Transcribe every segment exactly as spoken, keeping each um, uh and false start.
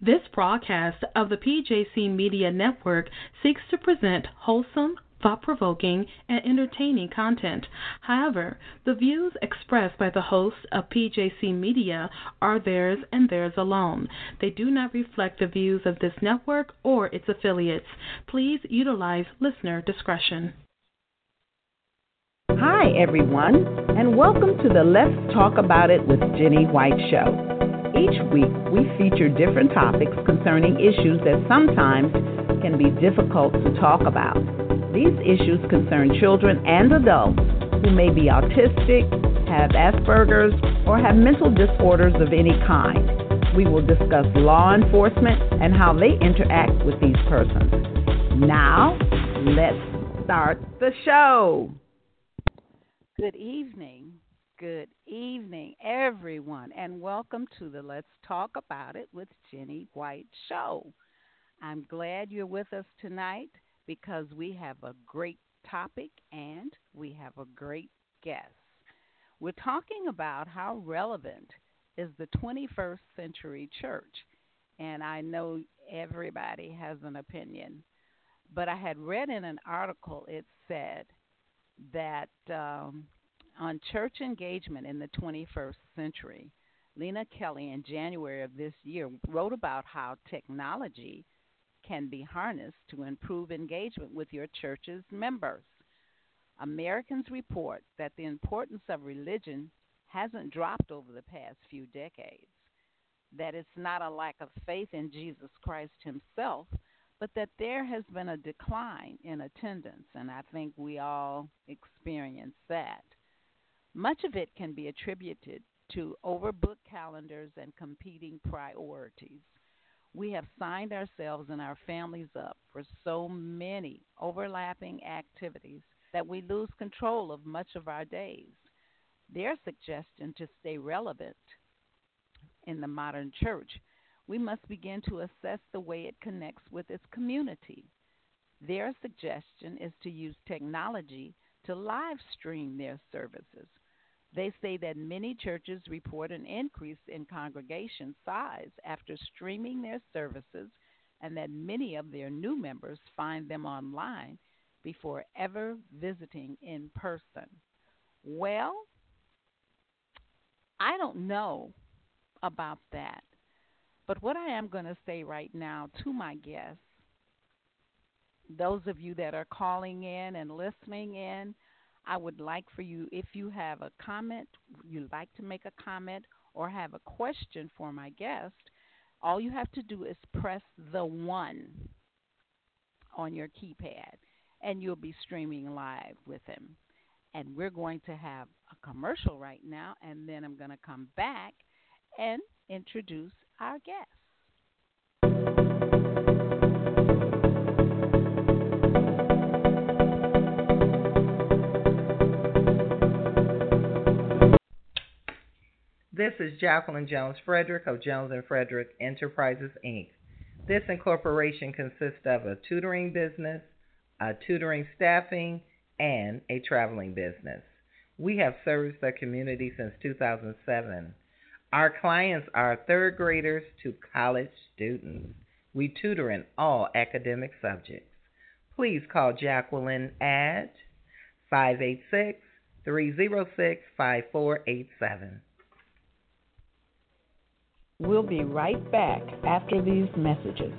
This broadcast of the P J C Media Network seeks to present wholesome, thought-provoking, and entertaining content. However, the views expressed by the hosts of P J C Media are theirs and theirs alone. They do not reflect the views of this network or its affiliates. Please utilize listener discretion. Hi, everyone, and welcome to the Let's Talk About It with Jenny White show. Each week, we feature different topics concerning issues that sometimes can be difficult to talk about. These issues concern children and adults who may be autistic, have Asperger's, or have mental disorders of any kind. We will discuss law enforcement and how they interact with these persons. Now, let's start the show. Good evening. Good evening, everyone, and welcome to the Let's Talk About It with Jenny White show. I'm glad you're with us tonight because we have a great topic and we have a great guest. We're talking about how relevant is the twenty-first century church, and I know everybody has an opinion, but I had read in an article it said that um, on church engagement in the twenty-first century, Lena Kelly in January of this year wrote about how technology can be harnessed to improve engagement with your church's members. Americans report that the importance of religion hasn't dropped over the past few decades, that it's not a lack of faith in Jesus Christ himself, but that there has been a decline in attendance, and I think we all experience that. Much of it can be attributed to overbooked calendars and competing priorities. We have signed ourselves and our families up for so many overlapping activities that we lose control of much of our days. Their suggestion to stay relevant in the modern church, we must begin to assess the way it connects with its community. Their suggestion is to use technology to live stream their services. They say that many churches report an increase in congregation size after streaming their services, and that many of their new members find them online before ever visiting in person. Well, I don't know about that, but what I am going to say right now to my guests, those of you that are calling in and listening in, I would like for you, if you have a comment, you'd like to make a comment or have a question for my guest, all you have to do is press the one on your keypad, and you'll be streaming live with him. And we're going to have a commercial right now, and then I'm going to come back and introduce our guest. This is Jacqueline Jones Frederick of Jones and Frederick Enterprises, Incorporated. This incorporation consists of a tutoring business, a tutoring staffing, and a traveling business. We have serviced the community since two thousand seven. Our clients are third graders to college students. We tutor in all academic subjects. Please call Jacqueline at five eight six, three zero six, five four eight seven. We'll be right back after these messages.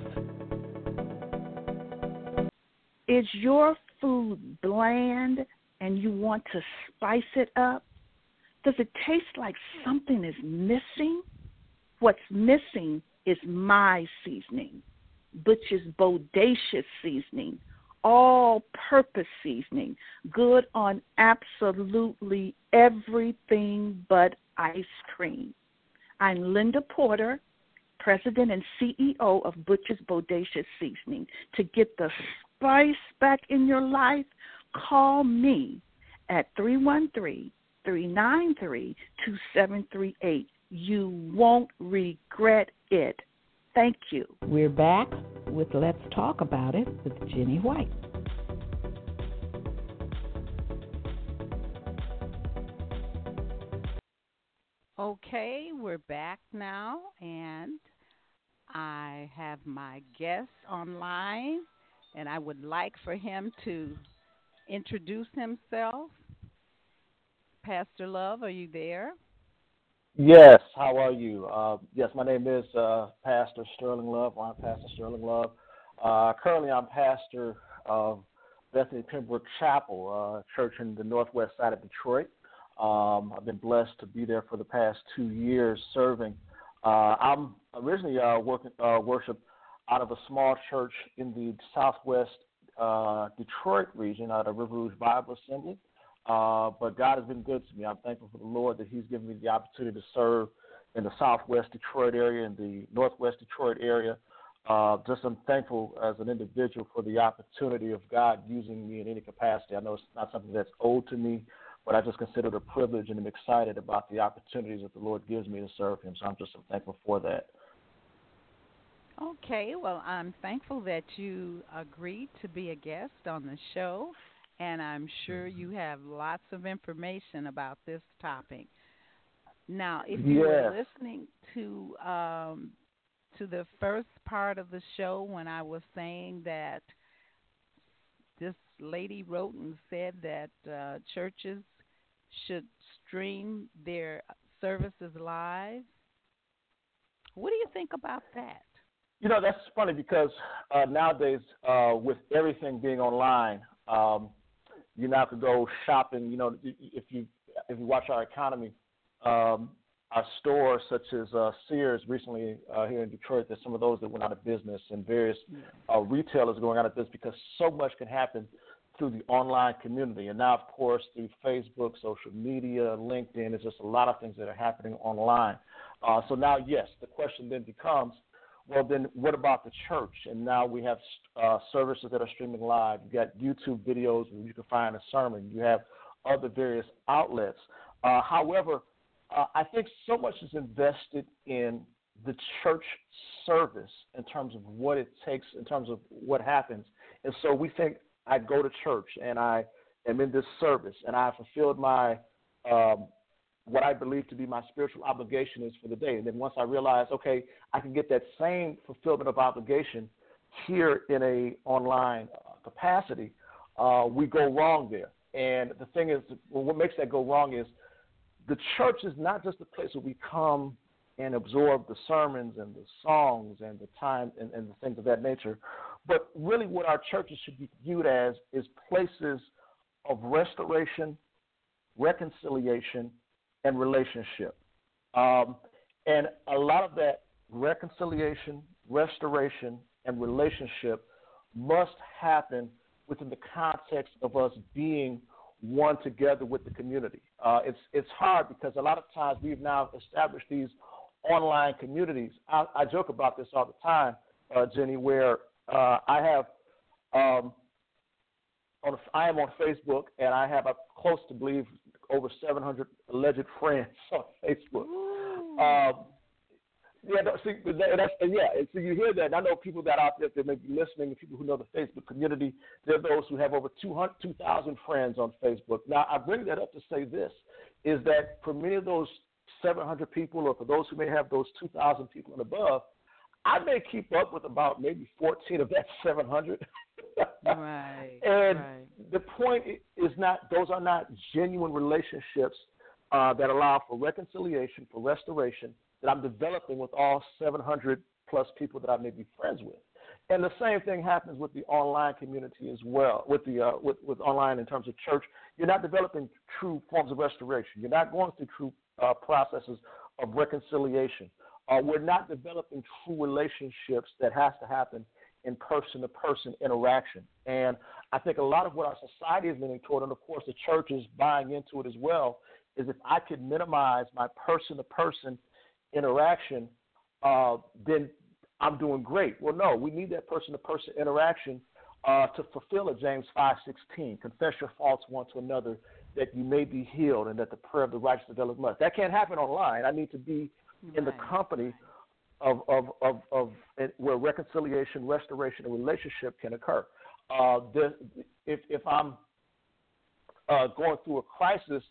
Is your food bland and you want to spice it up? Does it taste like something is missing? What's missing is my seasoning, Butch's Bodacious seasoning, all-purpose seasoning, good on absolutely everything but ice cream. I'm Linda Porter, President and C E O of Butch's Bodacious Seasoning. To get the spice back in your life, call me at three one three, three nine three, two seven three eight. You won't regret it. Thank you. We're back with Let's Talk About It with Jenny White. Okay, we're back now, and I have my guest online, and I would like for him to introduce himself. Pastor Love, are you there? Yes, how are you? Uh, yes, my name is uh, Pastor Sterling Love, or I'm Pastor Sterling Love. Uh, currently, I'm pastor of Bethany Pembroke Chapel, uh, church in the northwest side of Detroit. Um, I've been blessed to be there for the past two years serving. Uh, I'm originally uh, working uh, worship out of a small church in the southwest uh, Detroit region, out of River Rouge Bible Assembly. Uh, but God has been good to me. I'm thankful for the Lord that he's given me the opportunity to serve in the southwest Detroit area and the northwest Detroit area. Uh, just I'm thankful as an individual for the opportunity of God using me in any capacity. I know it's not something that's owed to me, but I just consider it a privilege, and I'm excited about the opportunities that the Lord gives me to serve him. So I'm just so thankful for that. Okay, well, I'm thankful that you agreed to be a guest on the show, and I'm sure you have lots of information about this topic. Now, if you Yes. were listening to um, to the first part of the show when I was saying that this lady wrote and said that uh, churches should stream their services live, what do you think about that? You know, that's funny because uh, nowadays, uh, with everything being online, um, you now can go shopping. You know, if you if you watch our economy, um, our stores such as uh, Sears recently uh, here in Detroit, there's some of those that went out of business, and various uh, retailers going out of business because so much can happen through the online community. And now, of course, through Facebook, social media, LinkedIn, there's just a lot of things that are happening online. Uh, so now, yes, the question then becomes, well, then what about the church? And now we have uh, services that are streaming live. You got YouTube videos where you can find a sermon. You have other various outlets. Uh, however, uh, I think so much is invested in the church service in terms of what it takes, in terms of what happens. And so we think I go to church and I am in this service and I have fulfilled my um, what I believe to be my spiritual obligation is for the day. And then once I realize, okay, I can get that same fulfillment of obligation here in a online capacity, uh, we go wrong there. And the thing is, well, what makes that go wrong is the church is not just a place where we come and absorb the sermons and the songs and the time and, and the things of that nature, but really what our churches should be viewed as is places of restoration, reconciliation, and relationship. Um, and a lot of that reconciliation, restoration, and relationship must happen within the context of us being one together with the community. Uh, it's it's hard because a lot of times we've now established these online communities. I, I joke about this all the time, uh, Jenny, where uh, I have um, on I am on Facebook and I have a close to believe over seven hundred alleged friends on Facebook. Um, yeah, no, see, that's, yeah. So you hear that. And I know people that out there that may be listening, and people who know the Facebook community. There are those who have over two thousand friends on Facebook. Now, I bring that up to say this, is that for many of those seven hundred people, or for those who may have those two thousand people and above, I may keep up with about maybe fourteen of that seven hundred. Right. And right. the point is not, those are not genuine relationships uh, that allow for reconciliation, for restoration, that I'm developing with all seven hundred plus people that I may be friends with. And the same thing happens with the online community as well, with the uh, with, with online in terms of church. You're not developing true forms of restoration. You're not going through true uh, processes of reconciliation. Uh, we're not developing true relationships that has to happen in person-to-person interaction. And I think a lot of what our society is leaning toward, and of course the church is buying into it as well, is if I could minimize my person-to-person interaction, uh, then I'm doing great. Well, no, we need that person-to-person interaction uh, to fulfill a James five sixteen. Confess your faults one to another that you may be healed and that the prayer of the righteous availeth much. That can't happen online. I need to be right. in the company of, of, of, of where reconciliation, restoration, and relationship can occur. Uh, the, if, if I'm uh, going through a crisis,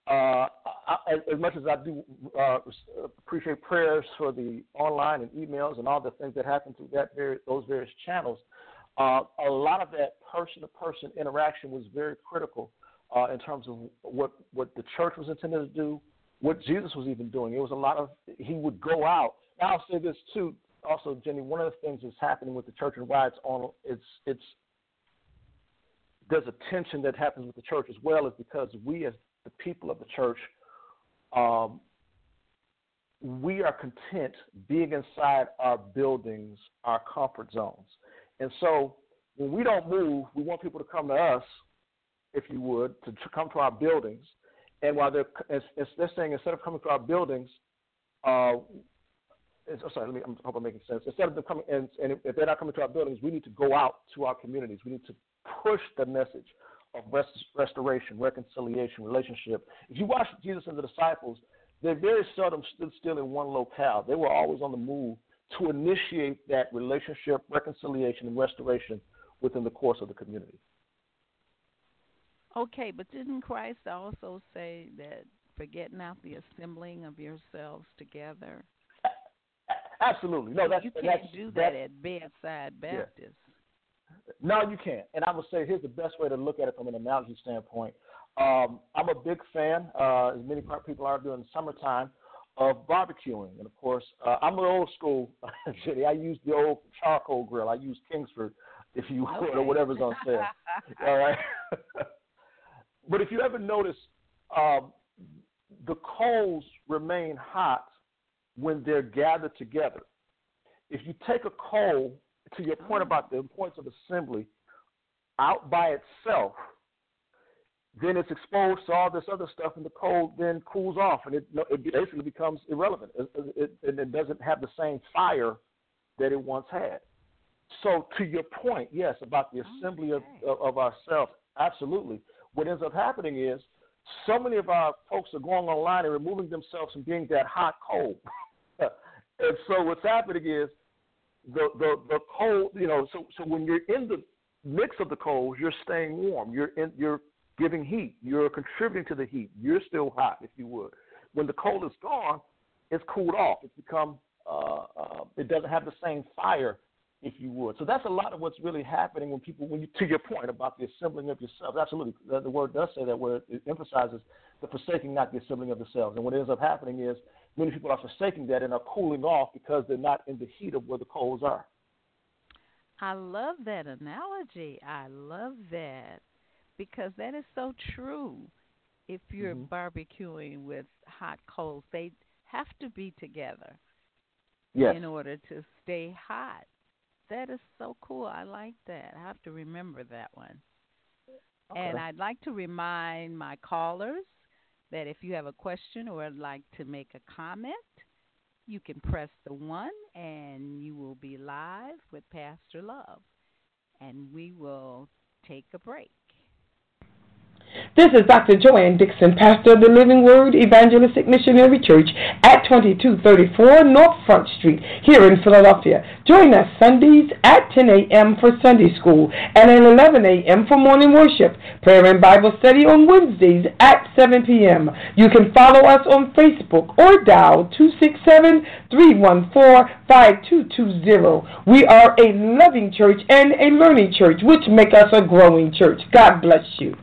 Uh, I, as much as I do uh, appreciate prayers for the online and emails and all the things that happen through that very, those various channels, uh, a lot of that person-to-person interaction was very critical uh, in terms of what, what the church was intended to do, what Jesus was even doing. It was a lot of, he would go out. Now I'll say this too, also, Jenny, one of the things that's happening with the church and why it's on, it's, it's, there's a tension that happens with the church as well is because we as the people of the church, um, we are content being inside our buildings, our comfort zones. And so when we don't move, we want people to come to us, if you would, to, to come to our buildings. And while they're, as, as they're saying, instead of coming to our buildings, uh, I'm sorry, let me, I hope I'm making sense. Instead of them coming, and, and if they're not coming to our buildings, we need to go out to our communities. We need to push the message of rest, restoration, reconciliation, relationship. If you watch Jesus and the disciples, they very seldom stood still in one locale. They were always on the move to initiate that relationship, reconciliation, and restoration within the course of the community. Okay, but didn't Christ also say that forget not the assembling of yourselves together? Absolutely. No, that's, you can't that's, do that that's, at Bedside Baptist. Yeah. No, you can't. And I would say here's the best way to look at it from an analogy standpoint. Um, I'm a big fan, uh, as many people are during the summertime, of barbecuing. And, of course, uh, I'm an old school, Jenny. I use the old charcoal grill. I use Kingsford, if you would, okay. or whatever's on sale. All right? But if you ever notice, um, the coals remain hot when they're gathered together. If you take a coal, to your point about the importance of assembly, out by itself, then it's exposed to all this other stuff, and the coal then cools off, and it, it basically becomes irrelevant. It, it, it, it doesn't have the same fire that it once had. So to your point, yes, about the assembly okay. of, of, of ourselves, absolutely. What ends up happening is so many of our folks are going online and removing themselves from being that hot coal. And so what's happening is the, the, the coal, you know, so, so when you're in the mix of the coals, you're staying warm. You're in, you're giving heat. You're contributing to the heat. You're still hot, if you would. When the coal is gone, it's cooled off. It's become, uh, uh, it doesn't have the same fire, if you would. So that's a lot of what's really happening when people, when you, to your point about the assembling of yourselves. Absolutely. The, the word does say that where it emphasizes the forsaking, not the assembling of yourselves. And what ends up happening is many people are forsaking that and are cooling off because they're not in the heat of where the coals are. I love that analogy. I love that because that is so true. If you're mm-hmm. barbecuing with hot coals, they have to be together yes. in order to stay hot. That is so cool. I like that. I have to remember that one. Okay. And I'd like to remind my callers that if you have a question or would like to make a comment, you can press the one and you will be live with Pastor Love. And we will take a break. This is Doctor Joanne Dixon, pastor of the Living Word Evangelistic Missionary Church at twenty-two thirty-four North Front Street here in Philadelphia. Join us Sundays at ten a.m. for Sunday School and at eleven a.m. for morning worship. Prayer and Bible study on Wednesdays at seven p.m. You can follow us on Facebook or dial two six seven, three one four, five two two zero. We are a loving church and a learning church, which make us a growing church. God bless you.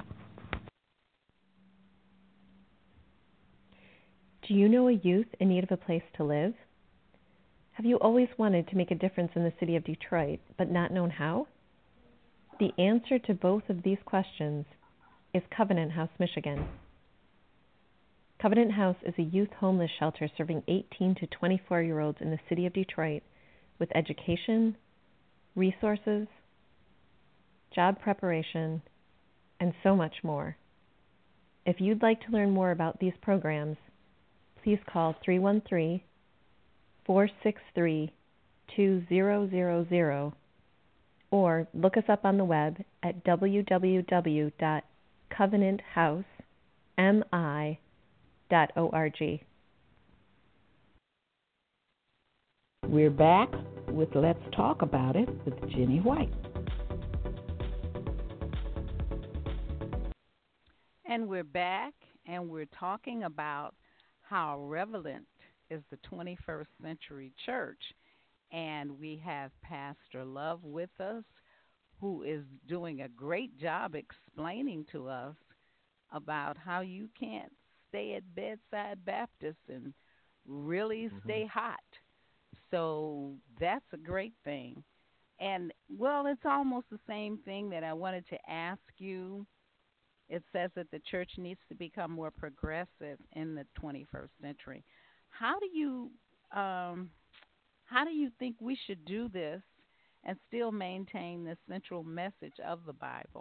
Do you know a youth in need of a place to live? Have you always wanted to make a difference in the city of Detroit, but not known how? The answer to both of these questions is Covenant House, Michigan. Covenant House is a youth homeless shelter serving eighteen to twenty-four-year-olds in the city of Detroit with education, resources, job preparation, and so much more. If you'd like to learn more about these programs, please call three one three, four six three, two zero zero zero or look us up on the web at w w w dot covenant house m i dot org. We're back with Let's Talk About It with Jenny White. And we're back. and we're talking about how relevant is the twenty-first century church. And we have Pastor Love with us, who is doing a great job explaining to us about how you can't stay at Bedside Baptist and really Mm-hmm. stay hot. So that's a great thing. And, well, it's almost the same thing that I wanted to ask you. It says that the church needs to become more progressive in the twenty-first century. How do you um, how do you think we should do this and still maintain the central message of the Bible?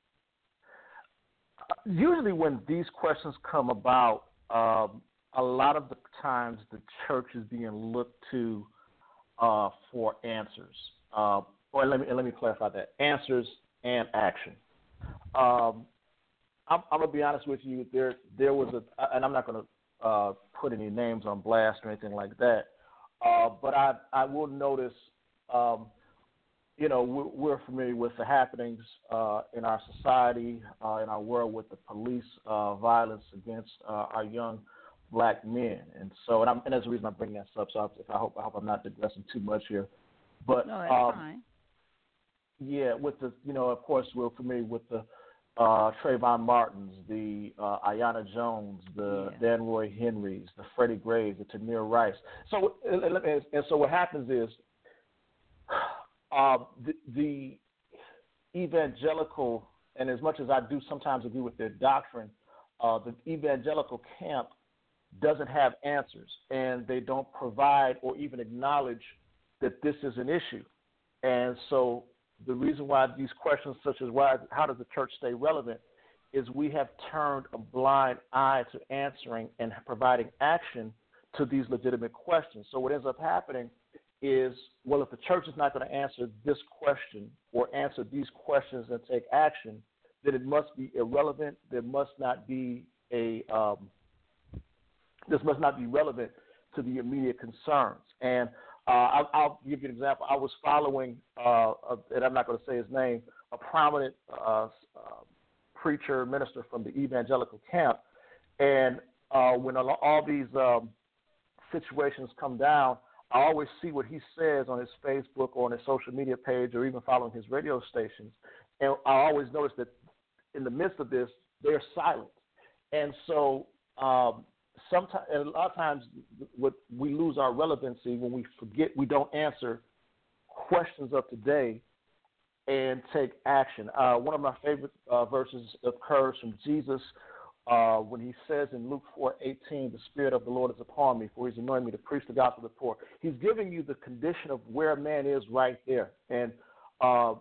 Usually when these questions come about, um, a lot of the times the church is being looked to uh, for answers. Uh, or let me let me clarify that: answers and action. Um, I'm, I'm gonna be honest with you. There there was a, and I'm not gonna uh, put any names on blast or anything like that. Uh, but I I will notice. Um, You know, we're, we're familiar with the happenings uh, in our society, uh, in our world, with the police uh, violence against uh, our young black men, and so, and, I'm, and that's the reason I'm bringing that up. So, I, I hope I hope I'm not digressing too much here. But no, that's um, fine. Yeah, with the, you know, of course, we're familiar with the uh, Trayvon Martins, the uh, Aiyana Jones, the Yeah. Dan Roy Henrys, the Freddie Graves, the Tamir Rice. So, and, and so, what happens is. Uh, the, the evangelical, and as much as I do sometimes agree with their doctrine, uh, the evangelical camp doesn't have answers, and they don't provide or even acknowledge that this is an issue. And so the reason why these questions such as why, how does the church stay relevant is we have turned a blind eye to answering and providing action to these legitimate questions. So what ends up happening is, well, if the church is not going to answer this question or answer these questions and take action, then it must be irrelevant. There must not be a um, this must not be relevant to the immediate concerns. And uh, I'll, I'll give you an example. I was following, uh, a, and I'm not going to say his name, a prominent uh, uh, preacher, minister from the evangelical camp, and uh, when all, all these um, situations come down, I always see what he says on his Facebook or on his social media page or even following his radio stations. And I always notice that in the midst of this, they're silent. And so um, sometimes, and a lot of times what we lose our relevancy when we forget, we don't answer questions of today and take action. Uh, one of my favorite uh, verses occurs from Jesus Uh, when he says in Luke four eighteen, the Spirit of the Lord is upon me, for he's anointed me to preach the gospel to the poor. He's giving you the condition of where man is right there. And uh,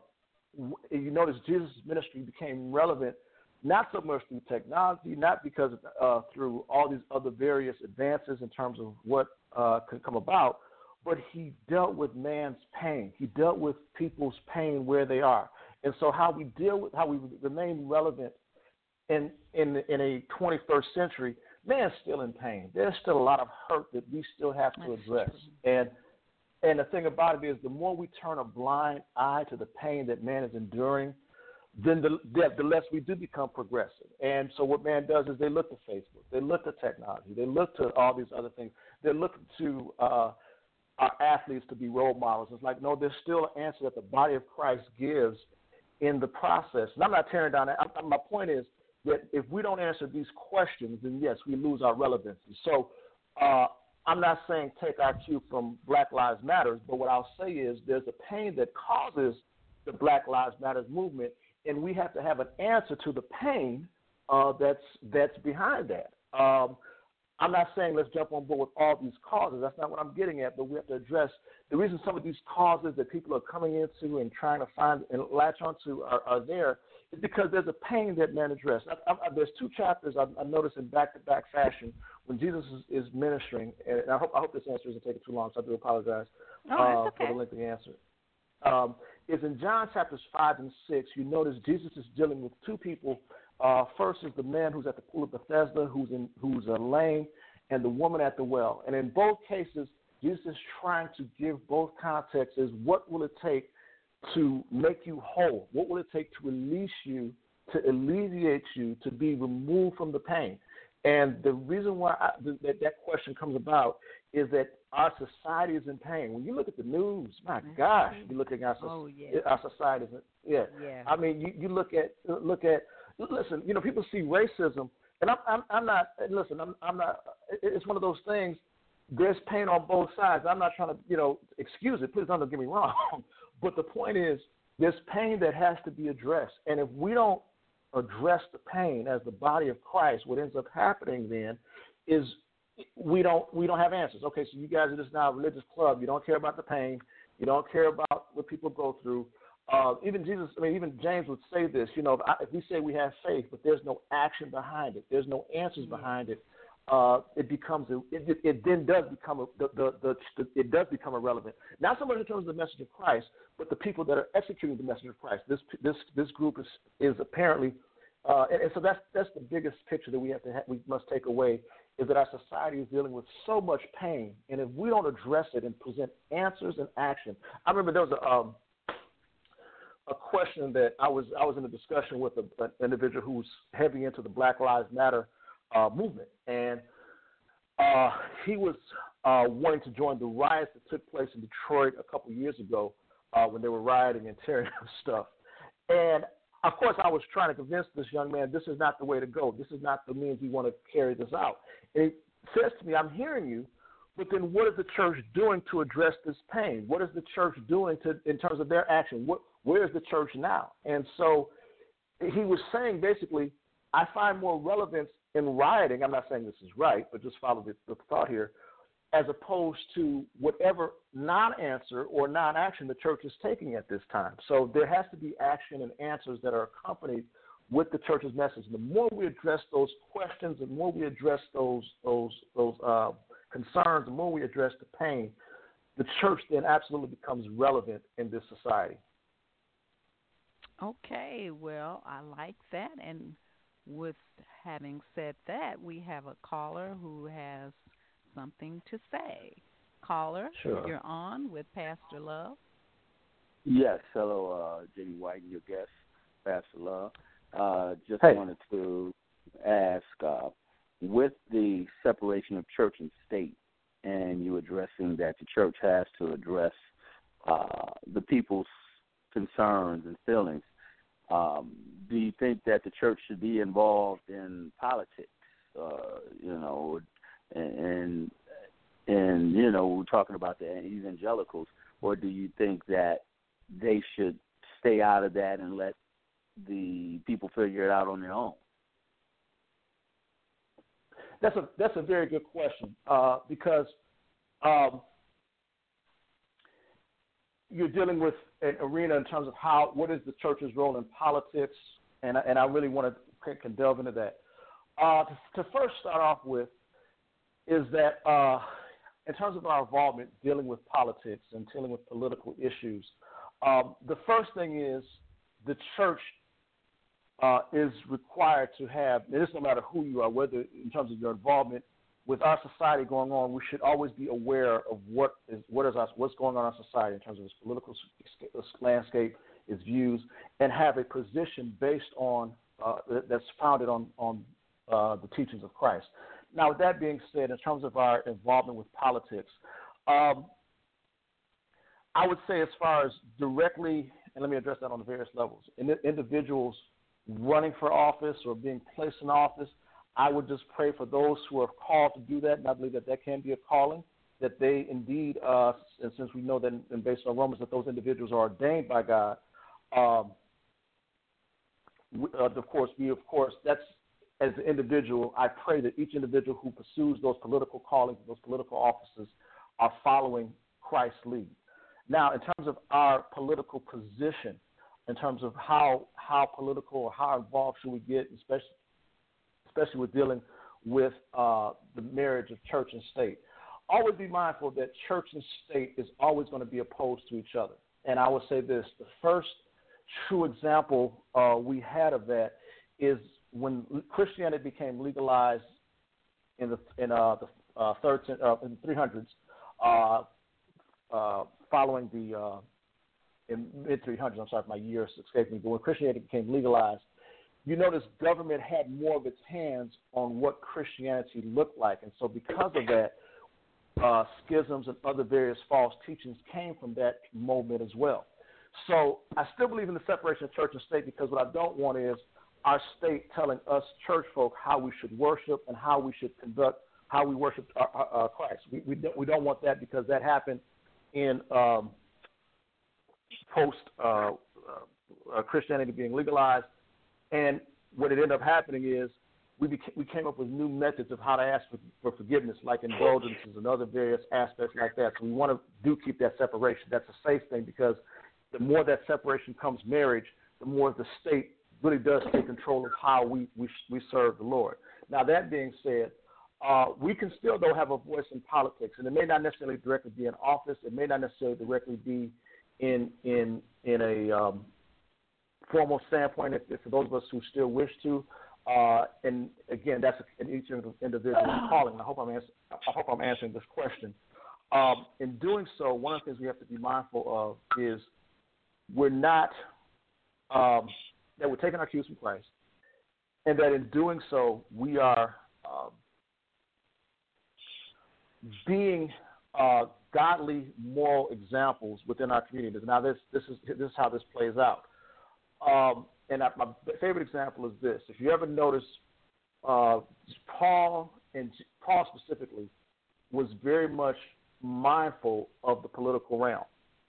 you notice Jesus' ministry became relevant not so much through technology, not because uh, through all these other various advances in terms of what uh, could come about, but he dealt with man's pain. He dealt with people's pain where they are. And so how we deal with, how we remain relevant In, in in a twenty-first century, man's still in pain. There's still a lot of hurt that we still have to address. And and the thing about it is, the more we turn a blind eye to the pain that man is enduring, then the, the, the less we do become progressive. And so what man does is they look to Facebook, they look to technology, they look to all these other things. They're looking to uh, our athletes to be role models. It's like, no, there's still an answer that the body of Christ gives in the process. And I'm not tearing down that. I, my point is, that if we don't answer these questions, then yes, we lose our relevancy. So uh, I'm not saying take our cue from Black Lives Matter, but what I'll say is there's a pain that causes the Black Lives Matter movement, and we have to have an answer to the pain uh, that's that's behind that. Um, I'm not saying let's jump on board with all these causes. That's not what I'm getting at, but we have to address the reason some of these causes that people are coming into and trying to find and latch onto are, are there is because there's a pain that man addressed. I, I, there's two chapters I, I noticed in back-to-back fashion when Jesus is, is ministering, and I hope, I hope this answer isn't taking too long, so I do apologize oh, uh, okay. for the lengthy answer. Um, is in John chapters five and six, you notice Jesus is dealing with two people. Uh, first is the man who's at the pool of Bethesda, who's in, who's uh, lame, and the woman at the well. And in both cases, Jesus is trying to give both contexts is what will it take to make you whole? What will it take to release you, to alleviate you, to be removed from the pain? And the reason why I, that, that question comes about is that our society is in pain. When you look at the news, my gosh, you look at our, oh, yeah. our society. Yeah. yeah. I mean, you, you look at look at listen. You know, people see racism, and I'm I'm, I'm not. Listen, I'm I'm not. It's one of those things. There's pain on both sides. I'm not trying to you know excuse it. Please don't get me wrong. But the point is, there's pain that has to be addressed, and if we don't address the pain as the body of Christ, what ends up happening then is we don't we don't have answers. Okay, so you guys are just now a religious club. You don't care about the pain. You don't care about what people go through. Uh, even Jesus, I mean, even James would say this. You know, if, I, if we say we have faith, but there's no action behind it, there's no answers mm-hmm. behind it. Uh, it becomes a, it, it, it then does become a, the, the, the, the it does become irrelevant. Not so much in terms of the message of Christ, but the people that are executing the message of Christ. This this this group is is apparently, uh, and, and so that's that's the biggest picture that we have to ha- we must take away is that our society is dealing with so much pain, and if we don't address it and present answers and action, I remember there was a um, a question that I was I was in a discussion with a, an individual who's heavy into the Black Lives Matter Uh, movement, and uh, he was uh, wanting to join the riots that took place in Detroit a couple years ago uh, when they were rioting and tearing up stuff. And of course, I was trying to convince this young man this is not the way to go. This is not the means we want to carry this out. And he says to me, "I'm hearing you, but then what is the church doing to address this pain? What is the church doing to in terms of their action? What where is the church now?" And so he was saying basically, I find more relevance in rioting. I'm not saying this is right, but just follow the, the thought here, as opposed to whatever non-answer or non-action the church is taking at this time. So there has to be action and answers that are accompanied with the church's message. And the more we address those questions, the more we address those those those uh, concerns, the more we address the pain, the church then absolutely becomes relevant in this society. Okay, well, I like that. And with having said that, we have a caller who has something to say. Caller, sure. You're on with Pastor Love. Yes, hello, uh, Jenny White and your guest, Pastor Love. Uh, just hey. wanted to ask, uh, with the separation of church and state, and you addressing that the church has to address uh, the people's concerns and feelings, Um, do you think that the church should be involved in politics? Uh, you know, and and you know, we're talking about the evangelicals, or do you think that they should stay out of that and let the people figure it out on their own? That's a that's a very good question uh, because um, you're dealing with an arena in terms of how what is the church's role in politics, and and I really want to can delve into that. Uh, to, to first start off with is that uh, in terms of our involvement dealing with politics and dealing with political issues, um, the first thing is the church uh, is required to have. And this no matter who you are, whether in terms of your involvement. With our society going on, we should always be aware of what is what is our, what's going on in our society in terms of its political landscape, its views, and have a position based on uh, that's founded on on uh, the teachings of Christ. Now, with that being said, in terms of our involvement with politics, um, I would say as far as directly, and let me address that on the various levels, individuals running for office or being placed in office, I would just pray for those who are called to do that, and I believe that that can be a calling, that they indeed, uh, and since we know that, and based on Romans, that those individuals are ordained by God. Um, we, uh, of course, we, of course, that's as an individual, I pray that each individual who pursues those political callings, those political offices, are following Christ's lead. Now, in terms of our political position, in terms of how how political or how involved should we get, especially especially with dealing with uh, the marriage of church and state, always be mindful that church and state is always going to be opposed to each other. And I will say this, the first true example uh, we had of that is when Christianity became legalized in the in uh, the uh, third uh, in the three hundreds, uh, uh, following the uh, in mid three hundreds. I'm sorry, my years escaped me. But when Christianity became legalized, you notice government had more of its hands on what Christianity looked like. And so because of that, uh, schisms and other various false teachings came from that moment as well. So I still believe in the separation of church and state, because what I don't want is our state telling us church folk how we should worship and how we should conduct, how we worship our, our, our Christ. We, we, don't, we don't want that, because that happened in um, post uh, uh, Christianity being legalized. And what it ended up happening is we beca- we came up with new methods of how to ask for, for forgiveness, like indulgences and other various aspects like that. So we want to do keep that separation. That's a safe thing, because the more that separation comes marriage, the more the state really does take control of how we, we, we serve the Lord. Now, that being said, uh, we can still, though, have a voice in politics, and it may not necessarily directly be in office. It may not necessarily directly be in in in a um, formal standpoint, if, if for those of us who still wish to. Uh, and again, that's an each individual calling. And I hope I'm answer, I hope I'm answering this question. Um, in doing so, one of the things we have to be mindful of is we're not um, that we're taking our cues from Christ, and that in doing so, we are um, being uh, godly, moral examples within our communities. Now, this this is this is how this plays out. Um, and I, my favorite example is this: if you ever notice, uh, Paul and Paul specifically was very much mindful of the political realm,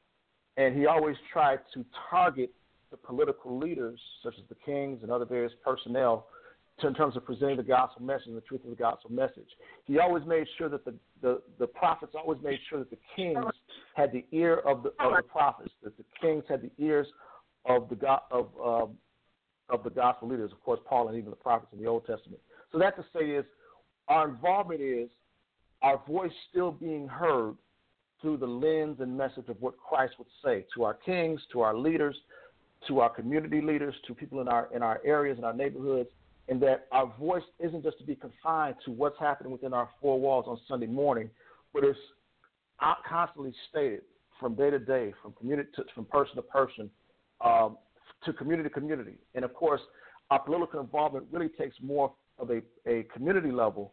and he always tried to target the political leaders, such as the kings and other various personnel, to, in terms of presenting the gospel message and the truth of the gospel message. He always made sure that the, the, the prophets always made sure that the kings had the ear of the, of the prophets, that the kings had the ears of the of um, of the gospel leaders, of course, Paul and even the prophets in the Old Testament. So that to say is, our involvement is our voice still being heard through the lens and message of what Christ would say to our kings, to our leaders, to our community leaders, to people in our in our areas, in our neighborhoods, and that our voice isn't just to be confined to what's happening within our four walls on Sunday morning, but it's constantly stated from day to day, from community to, from person to person, um, to community to community. And of course, our political involvement really takes more of a, a community level,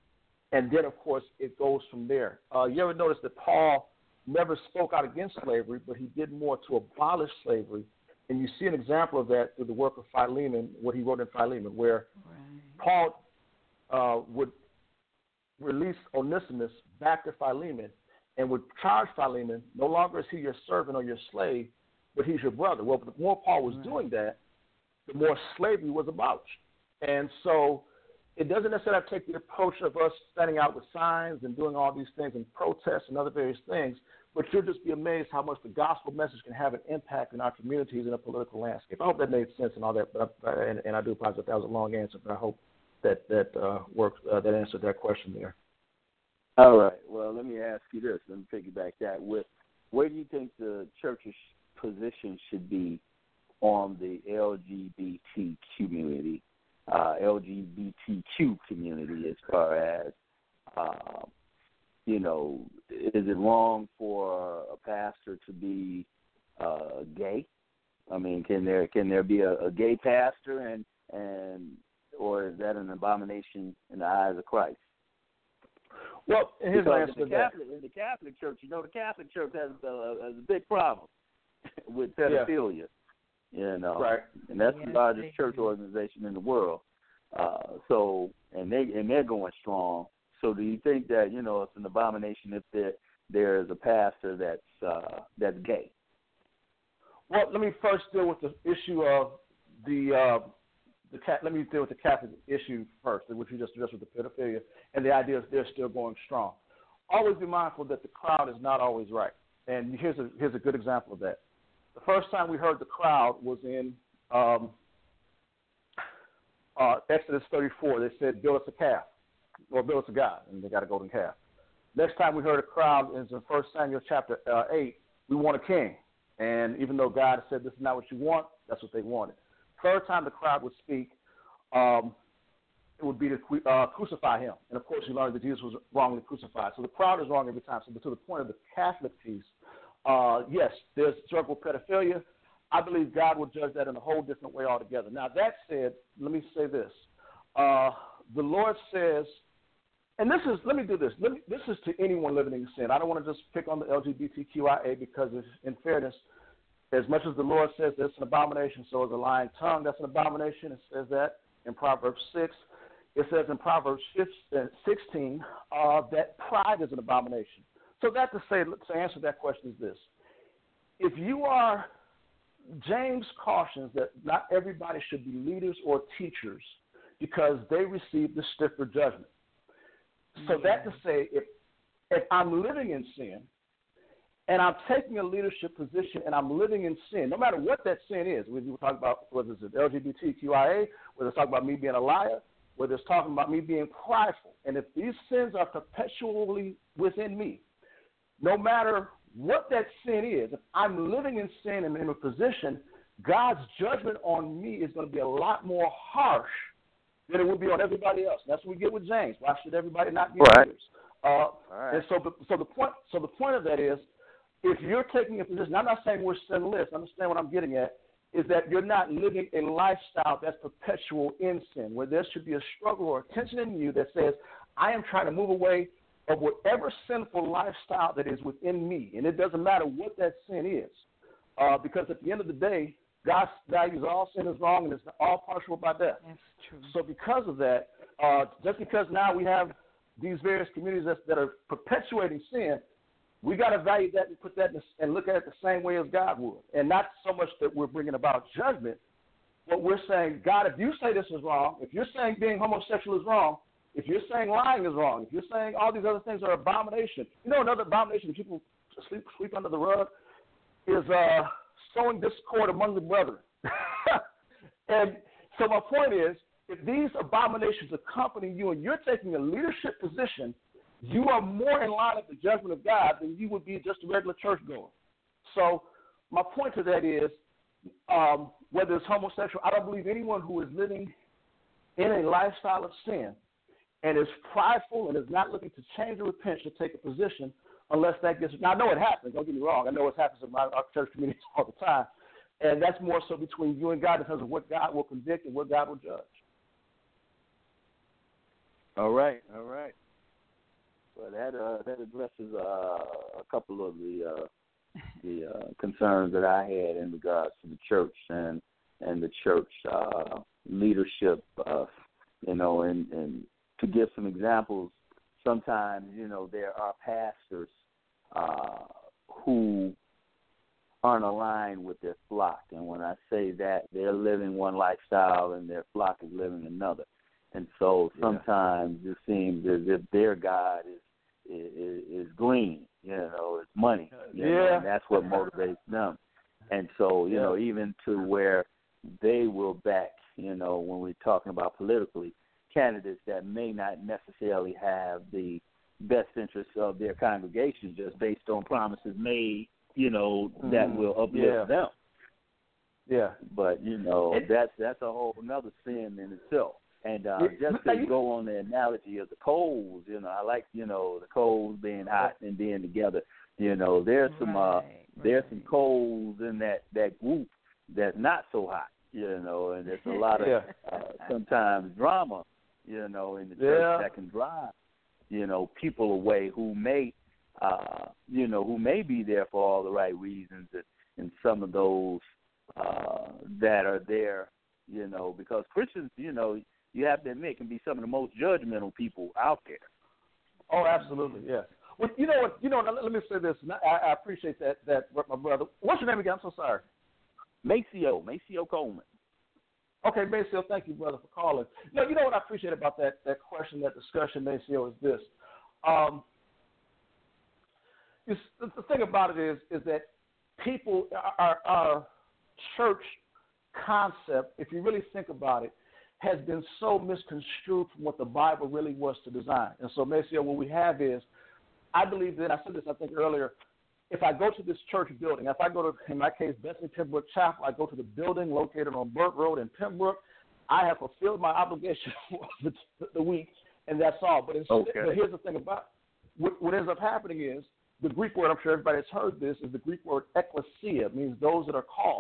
and then of course it goes from there. Uh, you ever notice that Paul never spoke out against slavery, but he did more to abolish slavery? And you see an example of that through the work of Philemon, what he wrote in Philemon, where right. Paul uh, would release Onesimus back to Philemon and would charge Philemon, no longer is he your servant or your slave, but he's your brother. Well, the more Paul was right. doing that, the more slavery was abolished. And so it doesn't necessarily take the approach of us standing out with signs and doing all these things and protests and other various things, but you'll just be amazed how much the gospel message can have an impact in our communities and a political landscape. I hope that made sense and all that, but I, and, and I do apologize if that was a long answer, but I hope that that uh, worked, uh, that answered that question there. All right. Well, let me ask you this. Let me piggyback that with, where do you think the church's position should be on the L G B T community, uh, L G B T Q community, as far as, uh, you know, is it wrong for a pastor to be uh, gay? I mean, can there can there be a, a gay pastor, and and or is that an abomination in the eyes of Christ? Well, his answer in the Catholic, in the Catholic Church, you know, the Catholic Church has a, has a big problem with pedophilia. Yeah. You know, right. And that's yeah, the largest church organization in the world. Uh, so, and they and they're going strong. So, do you think that, you know, it's an abomination if there there is a pastor that's uh, that's gay? Well, let me first deal with the issue of the uh, the let me deal with the Catholic issue first, which you just addressed with the pedophilia, and the idea is they're still going strong. Always be mindful that the crowd is not always right, and here's a here's a good example of that. The first time we heard the crowd was in um, uh, Exodus thirty-four. They said, "Build us a calf," or "Build us a god," and they got a golden calf. Next time we heard a crowd is in First Samuel chapter uh, eight. We want a king, and even though God said this is not what you want, that's what they wanted. Third time the crowd would speak, um, it would be to uh, crucify him. And, of course, you learned that Jesus was wrongly crucified. So the crowd is wrong every time. So to the point of the Catholic piece, uh, yes, there's struggle with pedophilia. I believe God will judge that in a whole different way altogether. Now, that said, let me say this. Uh, the Lord says, and this is, let me do this. Let me, this is to anyone living in sin. I don't want to just pick on the L G B T Q I A because, if, in fairness, as much as the Lord says that's an abomination, so is a lying tongue. That's an abomination. It says that in Proverbs six. It says in Proverbs sixteen uh, that pride is an abomination. So that to say, to answer that question is this. If you are, James cautions that not everybody should be leaders or teachers because they receive the stiffer judgment. So yeah. that to say, if if I'm living in sin and I'm taking a leadership position and I'm living in sin, no matter what that sin is, whether you talk about whether it's L G B T Q I A, whether it's talking about me being a liar, whether it's talking about me being prideful, and if these sins are perpetually within me, no matter what that sin is, if I'm living in sin and in a position, God's judgment on me is going to be a lot more harsh than it would be on everybody else. That's what we get with James. Why should everybody not be right. leaders? Uh, right. And so, the, so the point, so the point of that is, if you're taking a position, I'm not saying we're sinless. Understand what I'm getting at, is that you're not living a lifestyle that's perpetual in sin, where there should be a struggle or a tension in you that says, I am trying to move away of whatever sinful lifestyle that is within me, and it doesn't matter what that sin is, uh, because at the end of the day, God values all sin as wrong and it's all punishable by death. That's true. So because of that, uh, just because now we have these various communities that, that are perpetuating sin, we got to value that and put that in the, and look at it the same way as God would, and not so much that we're bringing about judgment, but we're saying, God, if you say this is wrong, if you're saying being homosexual is wrong, if you're saying lying is wrong, if you're saying all these other things are abomination, you know another abomination that people sweep, sweep under the rug is uh, sowing discord among the brethren. And so my point is, if these abominations accompany you and you're taking a leadership position, you are more in line with the judgment of God than you would be just a regular churchgoer. So my point to that is, um, whether it's homosexual, I don't believe anyone who is living in a lifestyle of sin and is prideful and is not looking to change or repent should take a position unless that gets – now, I know it happens. Don't get me wrong. I know it happens in my, our church communities all the time. And that's more so between you and God in terms of what God will convict and what God will judge. All right, all right. Well, that uh, that addresses uh, a couple of the uh, the uh, concerns that I had in regards to the church and and the church uh, leadership. Uh, you know, and, and to give some examples, sometimes you know there are pastors uh, who aren't aligned with their flock, and when I say that, they're living one lifestyle and their flock is living another. And so sometimes yeah. it seems as if their God is is, is green, you know, it's money. You yeah. know, and that's what motivates them. And so, you yeah. know, even to where they will back, you know, when we're talking about politically, candidates that may not necessarily have the best interests of their congregation just based on promises made, you know, that mm. will uplift yeah. them. Yeah. But, you know, it, that's that's a whole another sin in itself. And uh, just to go on the analogy of the coals, you know, I like, you know, the coals being hot and being together. You know, there's some uh, right, there's right. some coals in that, that group that's not so hot, you know, and there's a lot of yeah. uh, sometimes drama, you know, in the church yeah. that can drive, you know, people away who may, uh, you know, who may be there for all the right reasons, and, and some of those uh, that are there, you know, because Christians, you know, you have to admit, can be some of the most judgmental people out there. Oh, absolutely, yes. Well, you know what? You know, let, let me say this. I, I appreciate that, that, my brother. What's your name again? I'm so sorry. Maceo, Maceo Coleman. Okay, Maceo, thank you, brother, for calling. No, you know what I appreciate about that, that question, that discussion, Maceo, is this. Um, the, the thing about it is, is that people, our, our church concept, if you really think about it, has been so misconstrued from what the Bible really was to design. And so, Maceo, what we have is, I believe that, I said this, I think, earlier, if I go to this church building, if I go to, in my case, Bethany Pembroke Chapel, I go to the building located on Burke Road in Pembroke, I have fulfilled my obligation for the, the week, and that's all. But, instead, okay. but here's the thing about what, what ends up happening is, the Greek word, I'm sure everybody has heard this, is the Greek word ekklesia. It means those that are called.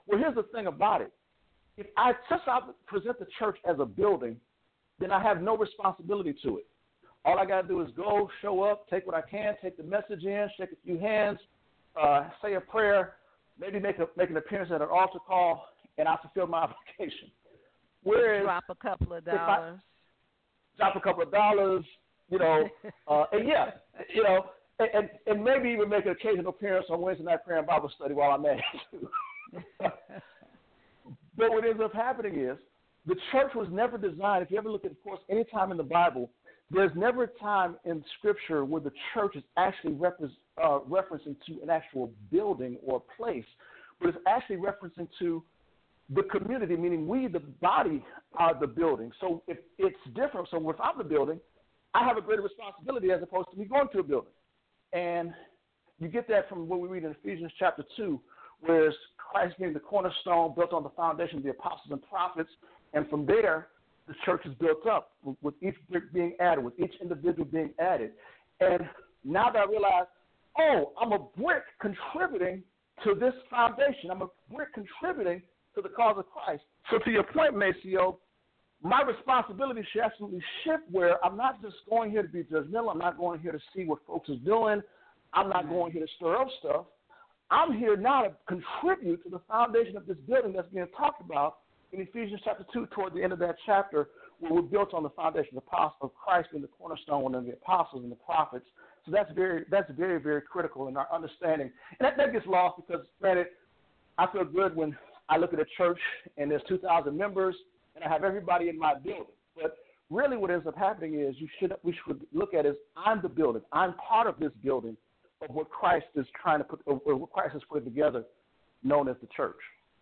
Well, here's the thing about it. If I just I present the church as a building, then I have no responsibility to it. All I got to do is go, show up, take what I can, take the message in, shake a few hands, uh, say a prayer, maybe make a, make an appearance at an altar call, and I fulfill my obligation. Whereas drop a couple of dollars. I, drop a couple of dollars, you know, uh, and yeah, you know, and, and, and maybe even make an occasional appearance on Wednesday night prayer and Bible study while I'm at it. But what ends up happening is the church was never designed. If you ever look at, of course, any time in the Bible, there's never a time in Scripture where the church is actually repre- uh, referencing to an actual building or place, but it's actually referencing to the community, meaning we, the body, are the building. So if it's different. So if I'm the building, I have a greater responsibility as opposed to me going to a building. And you get that from what we read in Ephesians chapter two, where it's Christ being the cornerstone built on the foundation of the apostles and prophets. And from there, the church is built up with each brick being added, with each individual being added. And now that I realize, oh, I'm a brick contributing to this foundation. I'm a brick contributing to the cause of Christ. So to your point, Maceo, my responsibility should absolutely shift where I'm not just going here to be judgmental. I'm not going here to see what folks are doing. I'm not going here to stir up stuff. I'm here now to contribute to the foundation of this building that's being talked about in Ephesians chapter two, toward the end of that chapter, where we're built on the foundation of, the, of Christ being the cornerstone and the apostles and the prophets. So that's very, that's very, very critical in our understanding. And that, that gets lost because, granted, I feel good when I look at a church and there's two thousand members and I have everybody in my building. But really what ends up happening is you should we should look at is I'm the building. I'm part of this building of what Christ is trying to put, or what Christ has put together, known as the church.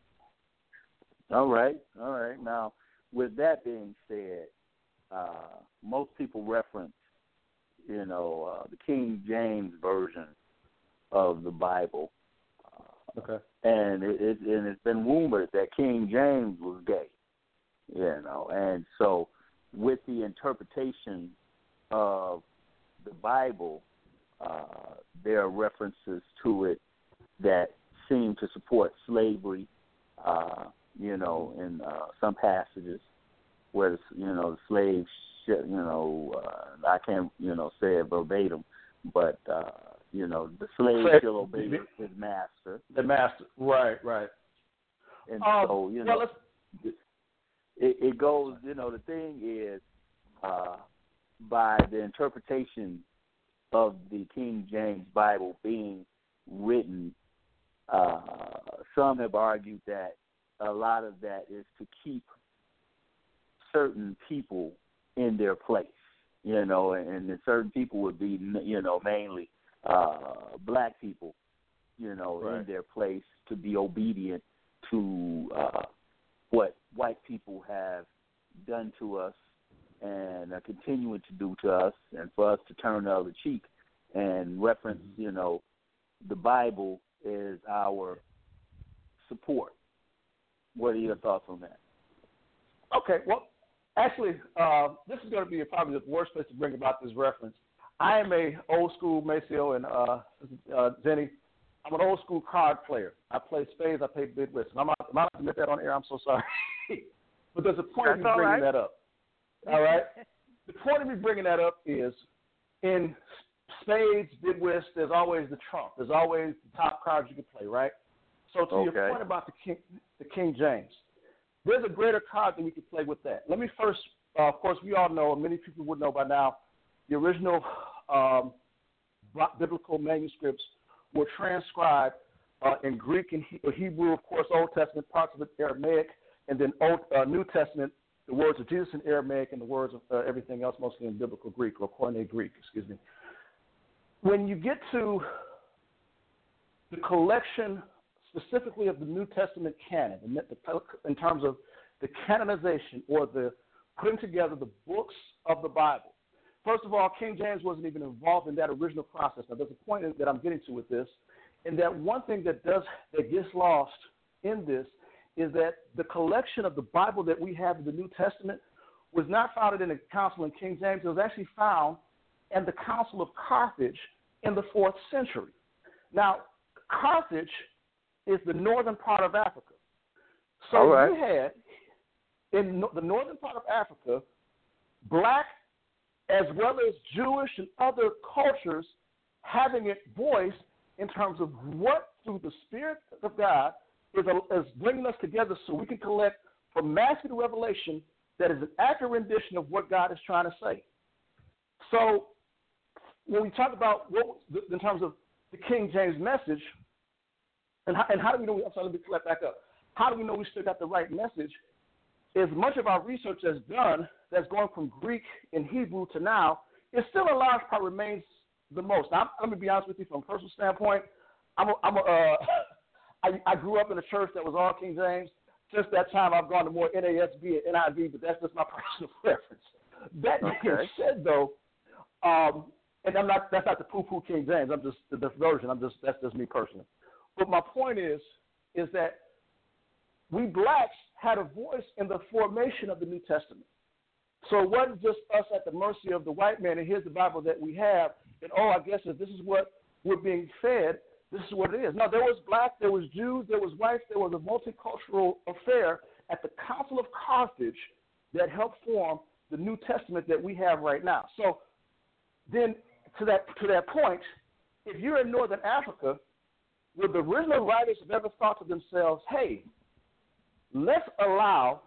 All right, all right. Now, with that being said, uh, most people reference, you know, uh, the King James version of the Bible. Uh, okay. And it, it and it's been rumored that King James was gay, you know, and so with the interpretation of the Bible, uh, there are references to it that seem to support slavery. Uh, you know, in uh, some passages where, you know, the slaves, you know, uh, I can't, you know, say it verbatim, but, uh, you know, the slave still obeys his master. The master, right, right. And um, so, you well, know, it, it goes, you know, the thing is, uh, by the interpretation of the King James Bible being written, uh, some have argued that a lot of that is to keep certain people in their place, you know, and, and certain people would be, you know, mainly uh, black people, you know, right. in their place to be obedient to uh, what white people have done to us and are continuing to do to us, and for us to turn the other cheek and reference, mm-hmm. you know, the Bible is our support. What are your thoughts on that? Okay, well, actually, uh, this is going to be probably the worst place to bring about this reference. I am a old school Maceo and uh, uh, Jenny. I'm an old school card player. I play spades. I play bid whist. I'm not, I'm not going to admit that on air. I'm so sorry. But there's a point That's of me bringing right. that up. All right? The point of me bringing that up is in spades, bid whist, there's always the trump. There's always the top cards you can play, right? So to okay. your point about the King, the King James, there's a greater card that we could play with that. Let me first, uh, of course, we all know, and many people would know by now, the original um, biblical manuscripts were transcribed uh, in Greek and Hebrew, of course, Old Testament, parts of it Aramaic, and then Old uh, New Testament, the words of Jesus in Aramaic and the words of uh, everything else mostly in biblical Greek or Koine Greek, excuse me. When you get to the collection specifically of the New Testament canon, in terms of the canonization or the putting together the books of the Bible. First of all, King James wasn't even involved in that original process. Now, there's a point that I'm getting to with this, and that one thing that does that gets lost in this is that the collection of the Bible that we have in the New Testament was not founded in a council in King James. It was actually found in the Council of Carthage in the fourth century. Now, Carthage is the northern part of Africa. So All right. you had, in no- the northern part of Africa, black as well as Jewish and other cultures having a voice in terms of what, through the Spirit of God, is, a, is bringing us together so we can collect from Matthew to Revelation that is an accurate rendition of what God is trying to say. So when we talk about what, in terms of the King James message, and how, and how do we know, we, I'm sorry, let me collect back up. How do we know we still got the right message? Is much of our research that's done, that's going from Greek and Hebrew to now, is still a large part remains the most. Now, let me be honest with you from a personal standpoint. I'm a, I'm a, uh, I, I grew up in a church that was all King James. Since that time, I've gone to more N A S B and N I V, but that's just my personal preference. That being Okay. said, though, um, and I'm not, that's not the poo-poo King James. I'm just the, the version. I'm just, that's just me personally. But my point is, is that we blacks had a voice in the formation of the New Testament. So it wasn't just us at the mercy of the white man, and here's the Bible that we have, and oh, I guess if this is what we're being fed, this is what it is. No, there was black, there was Jews, there was whites, there was a multicultural affair at the Council of Carthage that helped form the New Testament that we have right now. So then to that to that point, if you're in Northern Africa, would the original writers have ever thought to themselves, hey, let's allow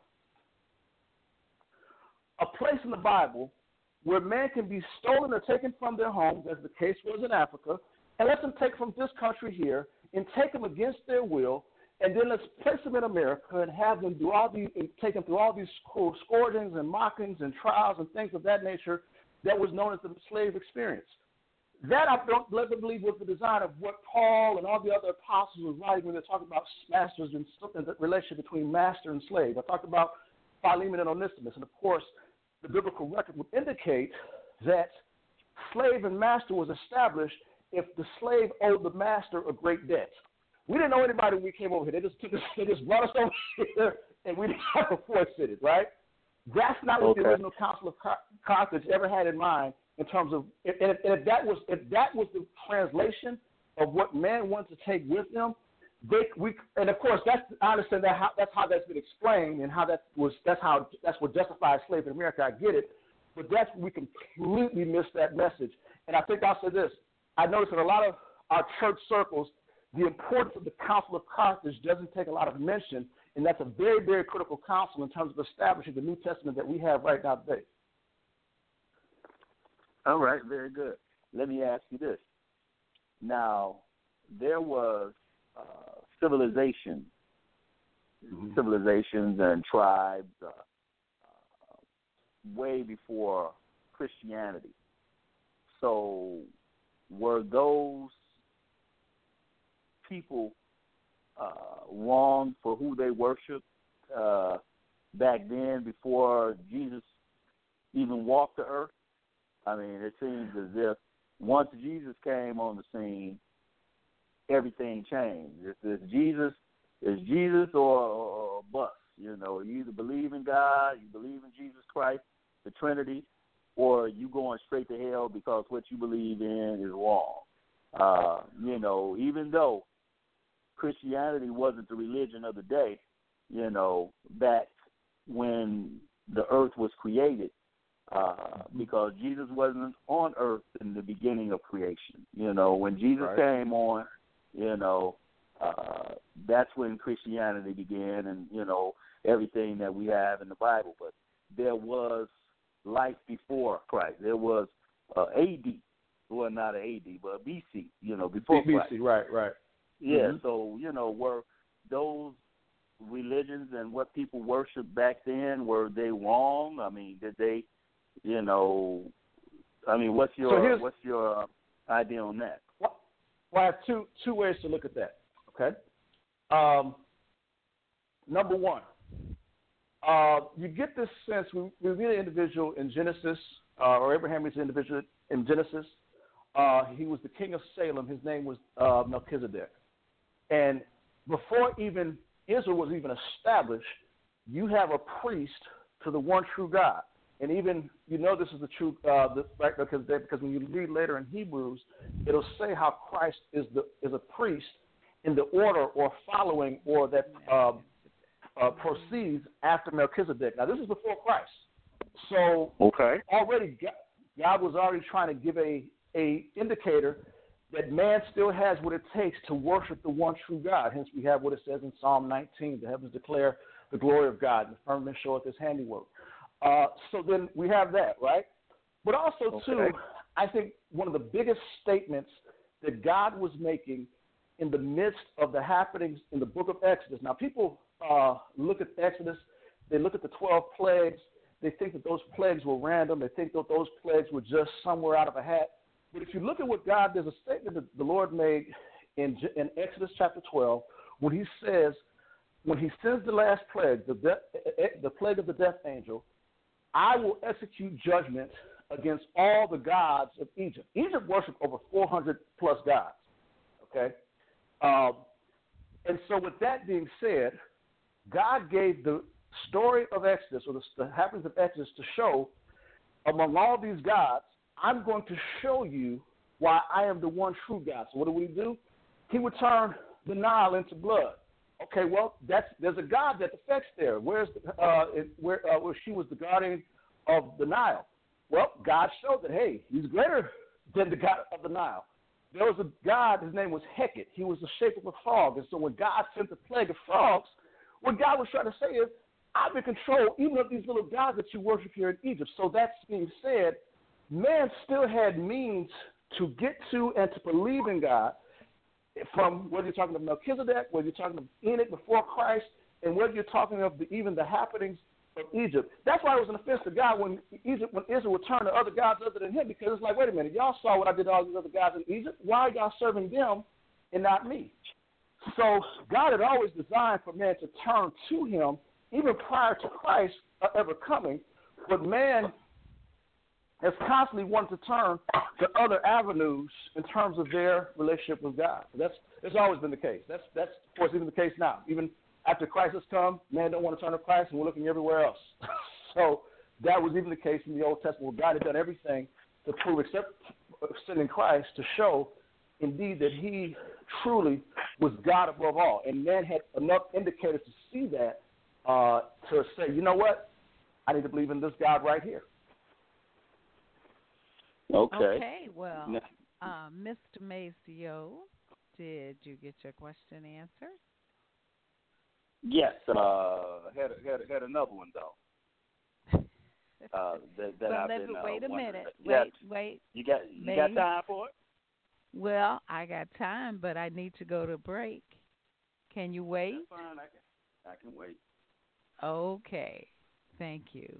a place in the Bible where man can be stolen or taken from their homes, as the case was in Africa, and let them take from this country here and take them against their will, and then let's place them in America and have them do all these, and take them through all these scourgings and mockings and trials and things of that nature that was known as the slave experience. That I don't believe was the design of what Paul and all the other apostles were writing when they're talking about masters and the relationship between master and slave. I talked about Philemon and Onesimus, and of course, the biblical record would indicate that slave and master was established if the slave owed the master a great debt. We didn't know anybody when we came over here. They just took us, they just brought us over here, and we didn't have a voice in it, right? That's not what Okay. the original Council of Carthage ever had in mind in terms of, and if, and if that was if that was the translation of what man wanted to take with them, they we and of course that's I understand that how, that's how that's been explained and how that was that's how that's what justifies slavery in America. I get it, but that's we completely missed that message. And I think I'll say this: I noticed in a lot of our church circles, the importance of the Council of Carthage doesn't take a lot of mention, and that's a very very critical council in terms of establishing the New Testament that we have right now today. All right, very good. Let me ask you this. Now, there was uh, civilization, mm-hmm. civilizations and tribes uh, uh, way before Christianity. So were those people uh, wrong for who they worshiped uh, back then before Jesus even walked the earth? I mean, it seems as if once Jesus came on the scene, everything changed. It's, it's Jesus, it's Jesus or, or bust. You know, you either believe in God, you believe in Jesus Christ, the Trinity, or you going straight to hell because what you believe in is wrong. Uh, you know, even though Christianity wasn't the religion of the day, you know, back when the earth was created, Uh, because Jesus wasn't on earth in the beginning of creation. You know, when Jesus right. came on, you know, uh, that's when Christianity began and, you know, everything that we have in the Bible. But there was life before Christ. There was uh, A D, well, not A D, but B C, you know, before B C, Christ. right, right. Yeah, mm-hmm. so, you know, were those religions and what people worshiped back then, were they wrong? I mean, did they... You know, I mean, what's your so what's your idea on that? Well, I have two two ways to look at that. Okay. Um, number one, uh, you get this sense we, we meet an individual in Genesis, uh, or Abraham is an individual in Genesis. Uh, he was the king of Salem. His name was uh, Melchizedek. And before even Israel was even established, you have a priest to the one true God. And even, you know, this is the truth, uh, the, right, because they, because when you read later in Hebrews, it'll say how Christ is the is a priest in the order or following or that uh, uh, proceeds after Melchizedek. Now, this is before Christ. So okay. already God, God was already trying to give a, a indicator that man still has what it takes to worship the one true God. Hence, we have what it says in Psalm nineteen, the heavens declare the glory of God, and the firmament showeth his handiwork. Uh, so then we have that, right? But also, okay. too, I think one of the biggest statements that God was making in the midst of the happenings in the book of Exodus. Now, people uh, look at Exodus, they look at the twelve plagues, they think that those plagues were random, they think that those plagues were just somewhere out of a hat. But if you look at what God, there's a statement that the Lord made in, in Exodus chapter twelve when he says, when he sends the last plague, the, de- the plague of the death angel, I will execute judgment against all the gods of Egypt. Egypt worshipped over four hundred plus gods, okay? Um, and so with that being said, God gave the story of Exodus, or the, the happenings of Exodus, to show among all these gods, I'm going to show you why I am the one true God. So what do we do? He would turn the Nile into blood. Okay, well, that's there's a God that affects there. Where's uh, it, where uh, where she was the guardian of the Nile? Well, God showed that, hey, he's greater than the God of the Nile. There was a God, his name was Hecate. He was the shape of a frog. And so when God sent the plague of frogs, what God was trying to say is, I'm in control even of these little gods that you worship here in Egypt. So that's being said, man still had means to get to and to believe in God, from whether you're talking of Melchizedek, whether you're talking of Enoch before Christ, and whether you're talking of the, even the happenings of Egypt. That's why it was an offense to God when Egypt, when Israel would turn to other gods other than him, because it's like, wait a minute, y'all saw what I did to all these other gods in Egypt. Why are y'all serving them and not me? So God had always designed for man to turn to him, even prior to Christ ever coming, but man has constantly wanted to turn to other avenues in terms of their relationship with God. That's that's always been the case. That's that's of course even the case now. Even after Christ has come, man don't want to turn to Christ, and we're looking everywhere else. So that was even the case in the Old Testament, where God had done everything to prove, except sending Christ, to show indeed that he truly was God above all. And man had enough indicators to see that, uh, to say, you know what, I need to believe in this God right here. Okay. Okay, well, uh, Mister Maceo, did you get your question answered? Yes, uh, had had had another one though. Uh, that, that well, I've let been, me, uh, wait a wondering. minute. Yes. Wait, wait. You got you May. got time for it? Well, I got time, but I need to go to break. Can you wait? That's fine. I can I can wait. Okay. Thank you.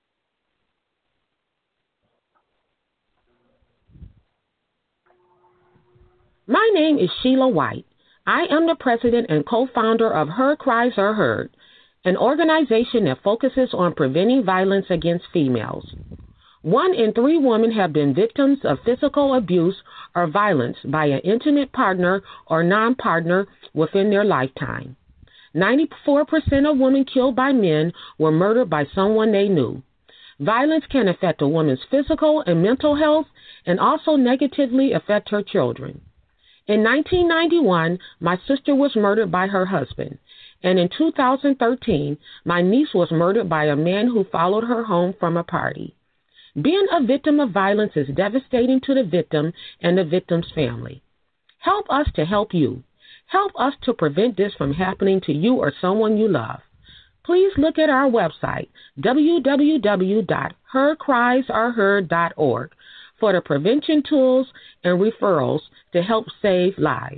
My name is Sheila White. I am the president and co-founder of Her Cries Are Heard, an organization that focuses on preventing violence against females. One in three women have been victims of physical abuse or violence by an intimate partner or non-partner within their lifetime. ninety-four percent of women killed by men were murdered by someone they knew. Violence can affect a woman's physical and mental health and also negatively affect her children. In nineteen ninety-one, my sister was murdered by her husband, and in two thousand thirteen, my niece was murdered by a man who followed her home from a party. Being a victim of violence is devastating to the victim and the victim's family. Help us to help you. Help us to prevent this from happening to you or someone you love. Please look at our website, w w w dot her cries are heard dot org, for the prevention tools and referrals to help save lives.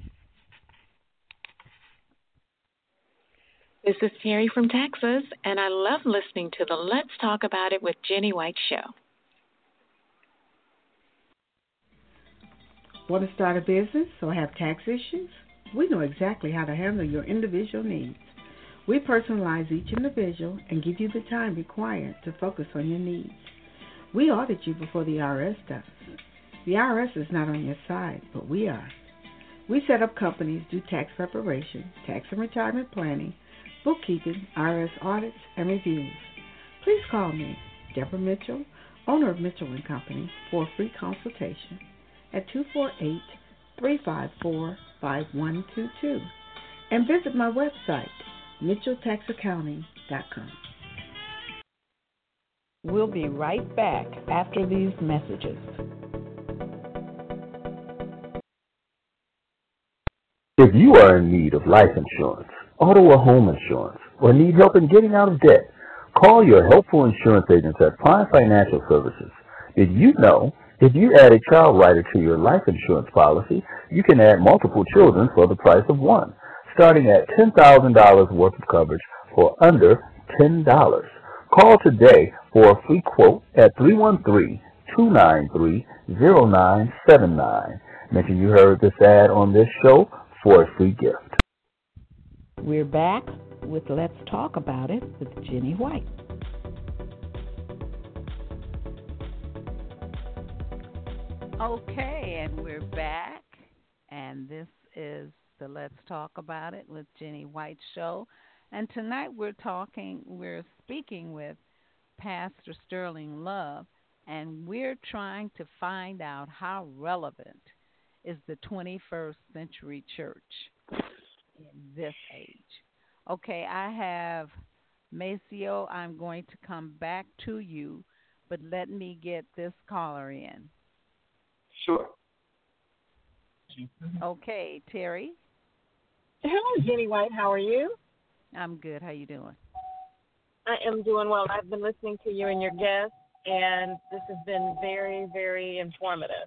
This is Terry from Texas, and I love listening to the Let's Talk About It with Jenny White show. Want to start a business or have tax issues? We know exactly how to handle your individual needs. We personalize each individual and give you the time required to focus on your needs. We audit you before the I R S does. The I R S is not on your side, but we are. We set up companies, do tax preparation, tax and retirement planning, bookkeeping, I R S audits, and reviews. Please call me, Deborah Mitchell, owner of Mitchell and Company, for a free consultation at two four eight, three five four, five one two two, and visit my website, mitchell tax accounting dot com. We'll be right back after these messages. If you are in need of life insurance, auto or home insurance, or need help in getting out of debt, call your helpful insurance agents at Prime Financial Services. Did you know if you add a child rider to your life insurance policy, you can add multiple children for the price of one, starting at ten thousand dollars worth of coverage for under ten dollars. Call today for a free quote at three one three, two nine three, zero nine seven nine. Mention you heard this ad on this show for a free gift. We're back with Let's Talk About It with Jenny White. Okay, and we're back, and this is the Let's Talk About It with Jenny White show. And tonight we're talking, we're speaking with Pastor Sterling Love, and we're trying to find out how relevant is the twenty-first century church in this age. Okay, I have Maceo. I'm going to come back to you, but let me get this caller in. Sure. Okay, Terry. Hello, Jenny White. How are you? I'm good. How you doing? I am doing well. I've been listening to you and your guests, and this has been very, very informative.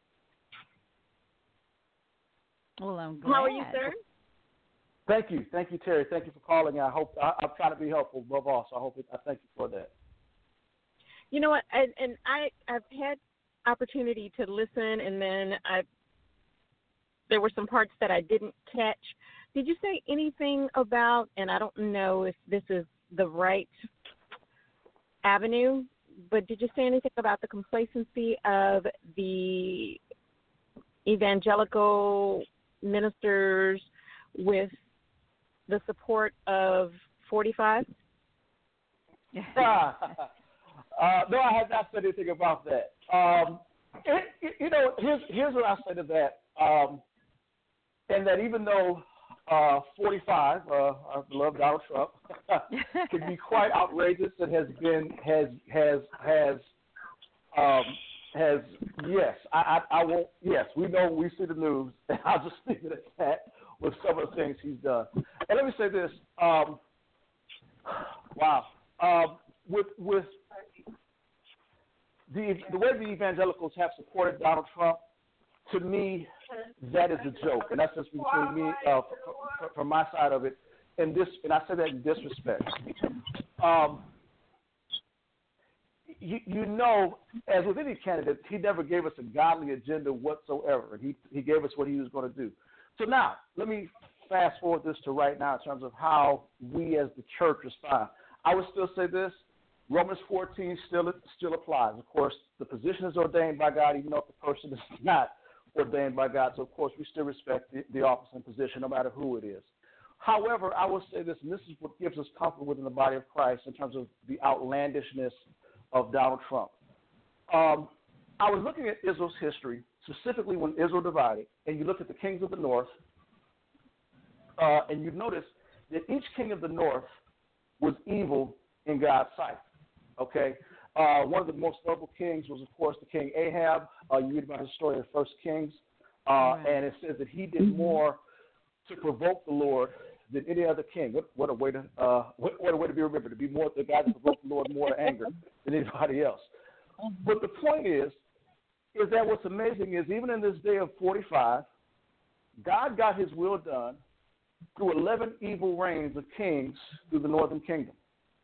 Well, I'm glad. How are you, sir? Thank you. Thank you, Terry. Thank you for calling. I hope I, I'm trying to be helpful above all, so I hope it, I thank you for that. You know what? I, and I, I've had opportunity to listen, and then I there were some parts that I didn't catch. Did you say anything about, and I don't know if this is the right avenue, but did you say anything about the complacency of the evangelical ministers with the support of forty-five? uh, no, I have not said anything about that. Um, it, it, you know, here's here's what I say to that, um, and that even though uh, forty-five, uh, our beloved Donald Trump, can be quite outrageous and has been has has has um, has yes, I, I I won't yes, we know we see the news, and I'll just leave it at that with some of the things he's done. And let me say this, um, wow, um, with with the the way the evangelicals have supported Donald Trump, to me, that is a joke, and that's just between me, uh, from my side of it. And this, and I say that in disrespect. Um, you, you know, as with any candidate, he never gave us a godly agenda whatsoever. He he gave us what he was going to do. So now, let me fast forward this to right now in terms of how we as the church respond. I would still say this. Romans fourteen still still applies. Of course, the position is ordained by God, even though if the person is not ordained by God. So, of course, we still respect the, the office and position, no matter who it is. However, I will say this, and this is what gives us comfort within the body of Christ in terms of the outlandishness of Donald Trump. Um, I was looking at Israel's history, specifically when Israel divided, and you look at the kings of the north, uh, and you notice that each king of the north was evil in God's sight. Okay, uh, one of the most notable kings was, of course, the king Ahab. Uh, you read about his story in First Kings, uh, right. and it says that he did mm-hmm. more to provoke the Lord than any other king. What, what a way to uh, what, what a way to be remembered, to be more the guy that provoked the Lord more to anger than anybody else. But the point is, is that what's amazing is even in this day of forty-five, God got His will done through eleven evil reigns of kings through the northern kingdom.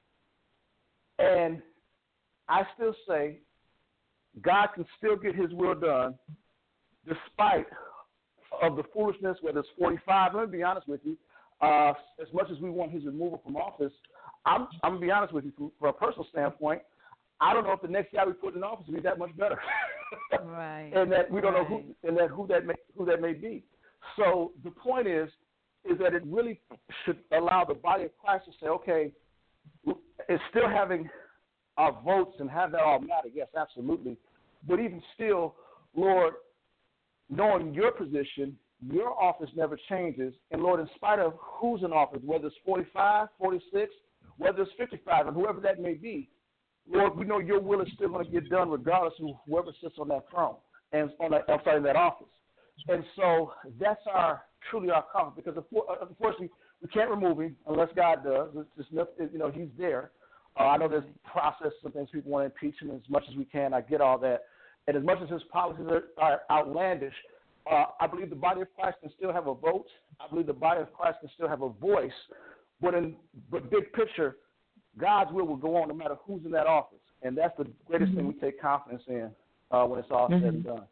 And I still say God can still get His will done despite of the foolishness, whether it's forty-five. Let me be honest with you. Uh, as much as we want His removal from office, I'm, I'm going to be honest with you from, from a personal standpoint, I don't know if the next guy we put in office will be that much better. Right. And that we don't right. know who and that who that may, who that may be. So the point is, is that it really should allow the body of Christ to say, okay, it's still having our votes and have that all matter. Yes, absolutely. But even still, Lord, knowing your position, your office never changes. And, Lord, in spite of who's in office, whether it's forty-five, forty-six, whether it's fifty-five, and whoever that may be, Lord, we know your will is still going to get done regardless of whoever sits on that throne and on that, I'm sorry, in that office. And so that's our truly our confidence, because unfortunately we can't remove him unless God does. It's just, you know, he's there. Uh, I know there's processes and things people want to impeach him as much as we can. I get all that. And as much as his policies are, are outlandish, uh, I believe the body of Christ can still have a vote. I believe the body of Christ can still have a voice. But in but big picture, God's will will go on no matter who's in that office. And that's the greatest mm-hmm. thing we take confidence in uh, when it's all mm-hmm. said and done.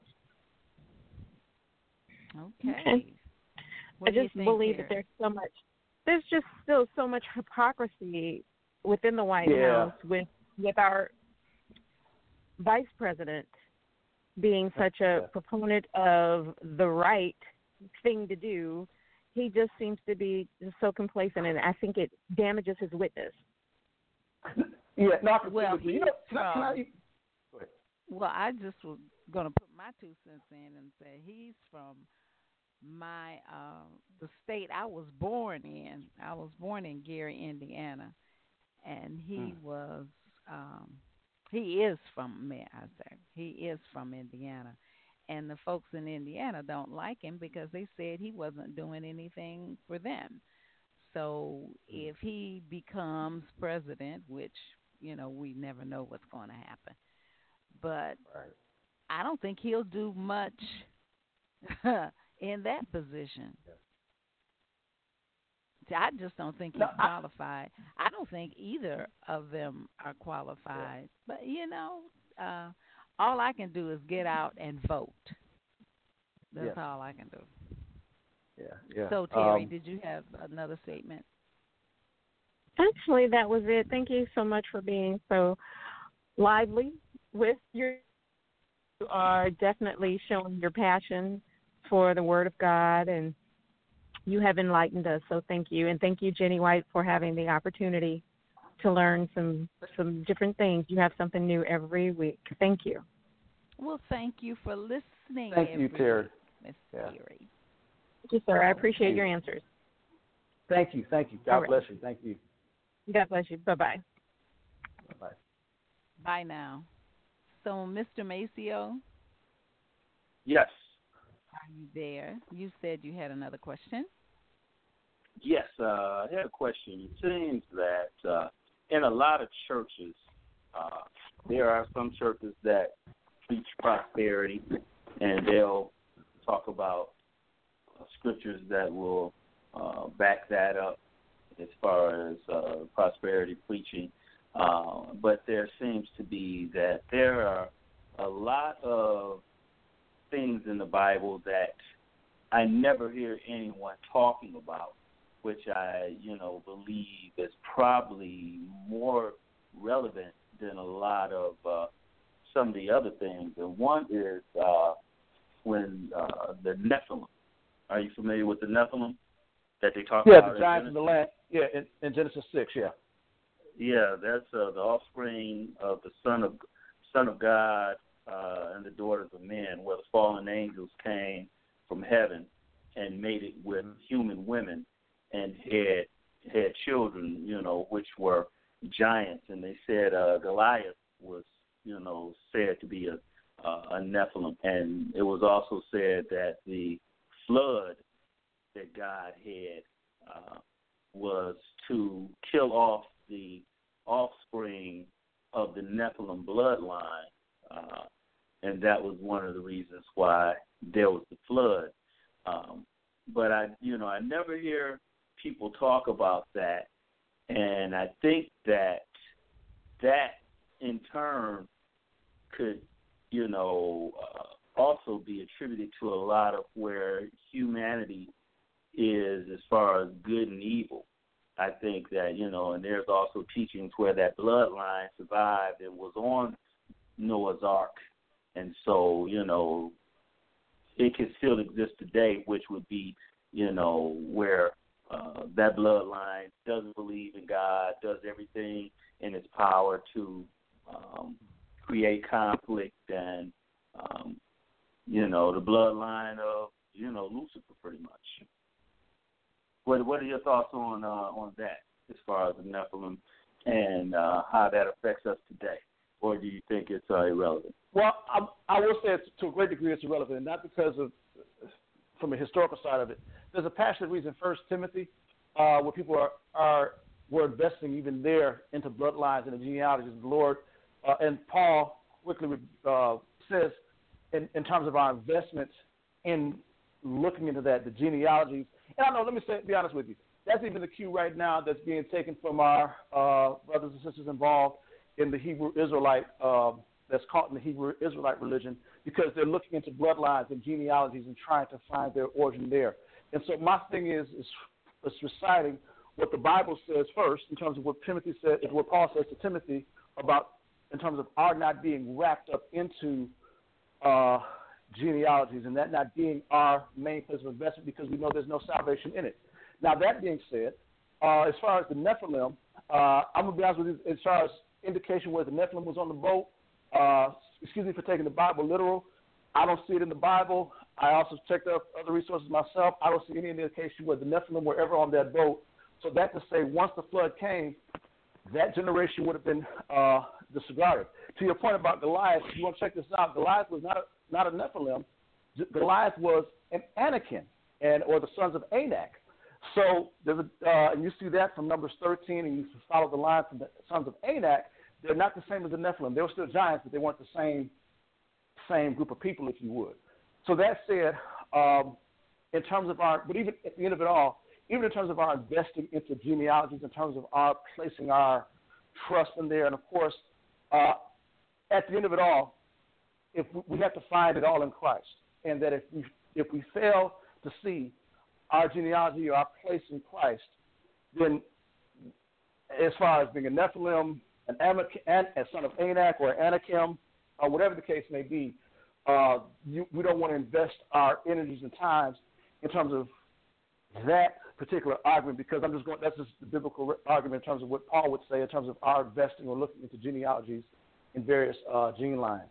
Okay. I just believe that there's so much, there's just still so much hypocrisy within the White yeah. House with with our vice president being such a yeah. proponent of the right thing to do. He just seems to be just so complacent, and I think it damages his witness. Yeah, not well, you know, can I, can I, well, I just was going to put my two cents in and say he's from my uh, the state I was born in. I was born in Gary, Indiana, and he hmm. was um, he is from me. I say he is from Indiana, and the folks in Indiana don't like him because they said he wasn't doing anything for them. So if he becomes president, which you know we never know what's going to happen, but right. I don't think he'll do much in that position. I just don't think he's no, qualified. I, I don't think either of them are qualified. Yeah. But, you know, uh, all I can do is get out and vote. That's yeah. all I can do. Yeah, yeah. So, Terry, um, did you have another statement? Actually, that was it. Thank you so much for being so lively with your you are definitely showing your passion for the Word of God, and you have enlightened us, so thank you. And thank you, Jenny White, for having the opportunity to learn some some different things. You have something new every week. Thank you. Well, thank you for listening. Thank every you, Terry. Week, Miss yeah. Terry. Thank you, sir. I appreciate your answers. Thank you. Thank you. God All right. bless you. Thank you. God bless you. Bye-bye. Bye-bye. Bye now. So, Mister Maceo? Yes. Are you there? You said you had another question. Yes, uh, I had a question. It seems that uh, in a lot of churches, uh, there are some churches that preach prosperity, and they'll talk about uh, scriptures that will uh, back that up as far as uh, prosperity preaching. Uh, but there seems to be that there are a lot of things in the Bible that I never hear anyone talking about, which I, you know, believe is probably more relevant than a lot of uh, some of the other things. And one is uh, when uh, the Nephilim. Are you familiar with the Nephilim that they talk yeah, about? Yeah, the giants of the land. Yeah, in, in Genesis six. Yeah. Yeah, that's uh, the offspring of the son of son of God uh, and the daughters of men, where the fallen angels came from heaven and mated with human women and had had children, you know, which were giants. And they said uh, Goliath was, you know, said to be a, uh, a Nephilim. And it was also said that the flood that God had uh, was to kill off the offspring of the Nephilim bloodline, uh, and that was one of the reasons why there was the flood. Um, but I, you know, I never hear people talk about that, and I think that that in turn could, you know, uh, also be attributed to a lot of where humanity is as far as good and evil. I think that, you know, and there's also teachings where that bloodline survived and was on Noah's Ark. And so, you know, it can still exist today, which would be, you know, where uh, that bloodline doesn't believe in God, does everything in its power to um, create conflict. And, um, you know, the bloodline of you know, Lucifer, pretty much. What What are your thoughts on uh, on that, as far as the Nephilim and uh, how that affects us today, or do you think it's uh, irrelevant? Well, I, I will say it's, to a great degree it's irrelevant, not because of from a historical side of it. There's a passage that reads in First Timothy uh, where people are, are were investing even there into bloodlines and the genealogies of the Lord, uh, and Paul quickly uh, says in, in terms of our investments in looking into that, the genealogies. And I know, let me say, be honest with you, that's even the cue right now that's being taken from our uh, brothers and sisters involved in the Hebrew Israelite, uh, that's caught in the Hebrew Israelite religion, because they're looking into bloodlines and genealogies and trying to find their origin there. And so my thing is, is, is reciting what the Bible says first, in terms of what Timothy said, what Paul says to Timothy about, in terms of our not being wrapped up into uh, genealogies, and that not being our main place of investment, because we know there's no salvation in it. Now, that being said, uh, as far as the Nephilim, uh, I'm going to be honest with you, as far as indication where the Nephilim was on the boat, uh, excuse me for taking the Bible literal, I don't see it in the Bible. I also checked up other resources myself. I don't see any indication where the Nephilim were ever on that boat. So that to say, once the flood came, that generation would have been uh, disregarded. To your point about Goliath, if you want to check this out, Goliath was not a, not a Nephilim. Goliath was an Anakim, and or the sons of Anak. So there's a, uh, and you see that from Numbers thirteen, and you follow the line from the sons of Anak. They're not the same as the Nephilim. They were still giants, but they weren't the same same group of people, if you would. So that said, um, in terms of our, but even at the end of it all, even in terms of our investing into genealogies, in terms of our placing our trust in there, and of course, uh, at the end of it all, if we, we have to find it all in Christ, and that if we if we fail to see our genealogy or our place in Christ, then as far as being a Nephilim, an Amak, an, a son of Anak or Anakim, or whatever the case may be, uh, you, we don't want to invest our energies and times in terms of that particular argument, because I'm just going, that's just the biblical argument in terms of what Paul would say in terms of our investing or looking into genealogies in various uh, gene lines.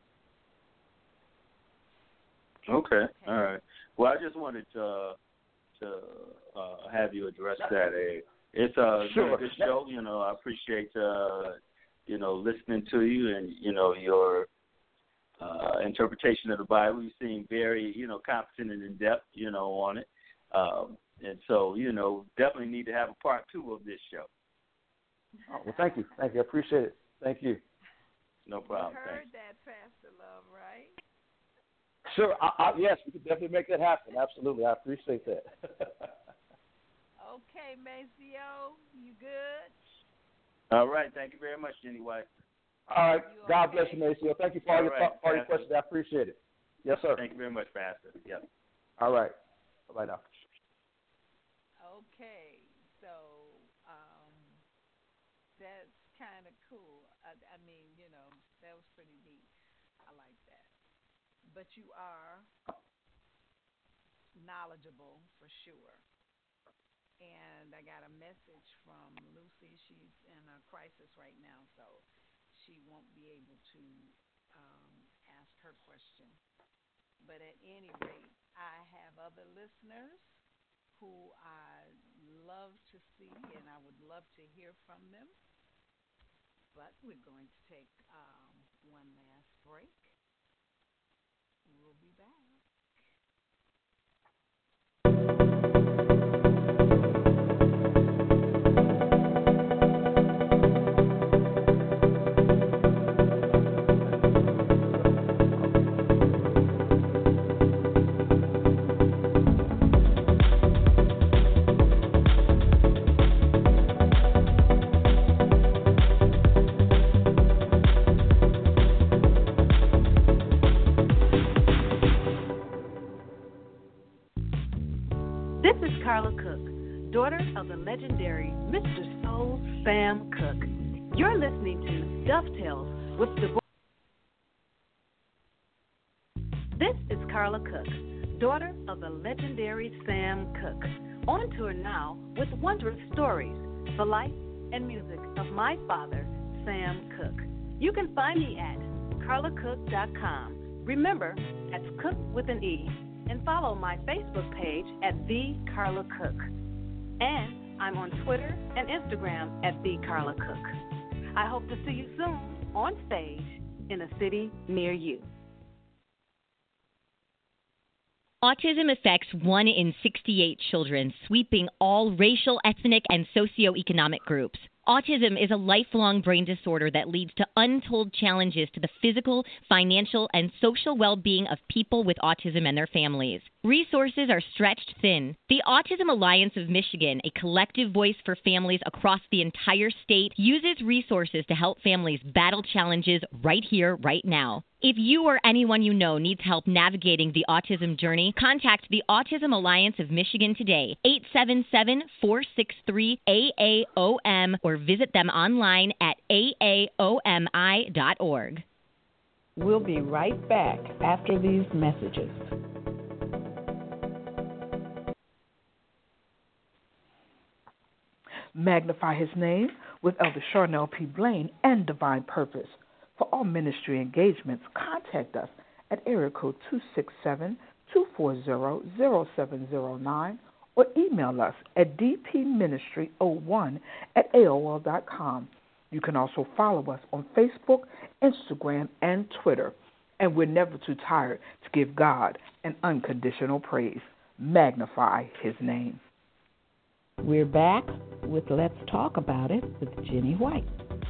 Okay, all right. Well, I just wanted to to uh, have you address that. Uh, it's a sure. good show. You know, I appreciate uh, you know listening to you and you know your uh, interpretation of the Bible. You seem very you know competent and in depth. You know on it. Um, And so, you know, definitely need to have a part two of this show. Oh, well, thank you. Thank you. I appreciate it. Thank you. No problem. You heard Thanks. that, Pastor Love, right? Sure. I, I, yes, we could definitely make that happen. Absolutely. I appreciate that. Okay, Maceo, you good? All right. Thank you very much, Jenny White. All right. You God okay? bless you, Maceo. Thank you for all, All your, right, for all your Pastor. questions. I appreciate it. Yes, sir. Thank you very much, Pastor. Yep. All right. Bye now. Okay, so um, that's kind of cool. I, I mean, you know, that was pretty neat. I like that. But you are knowledgeable for sure. And I got a message from Lucy. She's in a crisis right now, so she won't be able to um, ask her question. But at any rate, I have other listeners who I love to see, and I would love to hear from them. But we're going to take um, one last break. We'll be back. Carla Cook, daughter of the legendary Mister Soul Sam Cooke. You're listening to Dovetails with the. This is Carla Cook, daughter of the legendary Sam Cooke, on tour now with wondrous stories, the life and music of my father, Sam Cooke. You can find me at carla cook dot com. Remember, that's Cook with an E. and follow my Facebook page at The Carla Cook. And I'm on Twitter and Instagram at The Carla Cook. I hope to see you soon on stage in a city near you. Autism affects one in sixty-eight children, sweeping all racial, ethnic, and socioeconomic groups. Autism is a lifelong brain disorder that leads to untold challenges to the physical, financial, and social well-being of people with autism and their families. Resources are stretched thin. The Autism Alliance of Michigan, a collective voice for families across the entire state, uses resources to help families battle challenges right here, right now. If you or anyone you know needs help navigating the autism journey, contact the Autism Alliance of Michigan today, eight seven seven, four six three, A A O M, or visit them online at A A O M I dot org. We'll be right back after these messages. Magnify His name with Elder Charnel P. Blaine and Divine Purpose. For all ministry engagements, contact us at area code two six seven, two four zero, zero seven zero nine or email us at d p ministry zero one at A O L dot com. You can also follow us on Facebook, Instagram, and Twitter. And we're never too tired to give God an unconditional praise. Magnify His name. We're back with Let's Talk About It with Jenny White.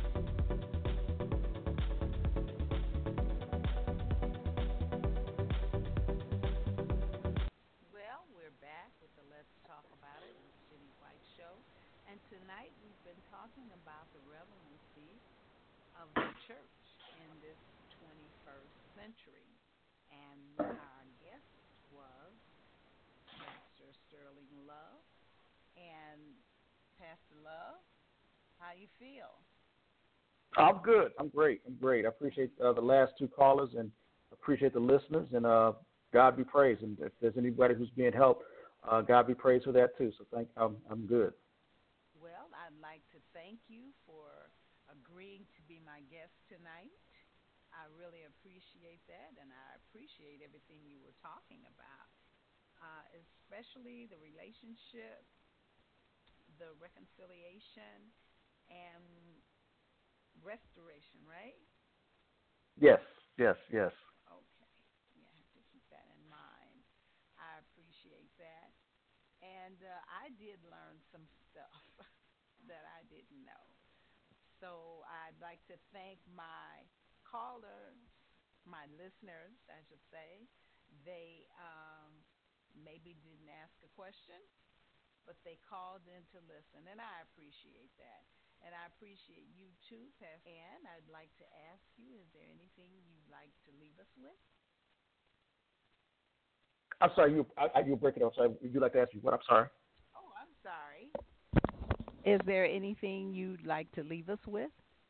Well, we're back with the Let's Talk About It with Jenny White show. And tonight we've been talking about the relevancy of the church in this twenty-first century. And our guest was Pastor Sterling Love. And Pastor Love, how you feel? I'm good. I'm great. I'm great. I appreciate uh, the last two callers and appreciate the listeners. And uh, God be praised. And if there's anybody who's being helped, uh, God be praised for that too. So thank. I'm I'm good. Well, I'd like to thank you for agreeing to be my guest tonight. I really appreciate that, and I appreciate everything you were talking about, uh, especially the relationship, the reconciliation, and restoration, right? Yes, yes, yes. Okay. Yeah, I have to keep that in mind. I appreciate that. And uh, I did learn some stuff that I didn't know. So I'd like to thank my callers, my listeners, I should say. They um, maybe didn't ask a question, but they called in to listen, and I appreciate that. And I appreciate you too, Pastor. And I'd like to ask you, is there anything you'd like to leave us with? I'm sorry, you I, you break it up. Sorry, would you like to ask me what? I'm sorry. Oh, I'm sorry. Is there anything you'd like to leave us with?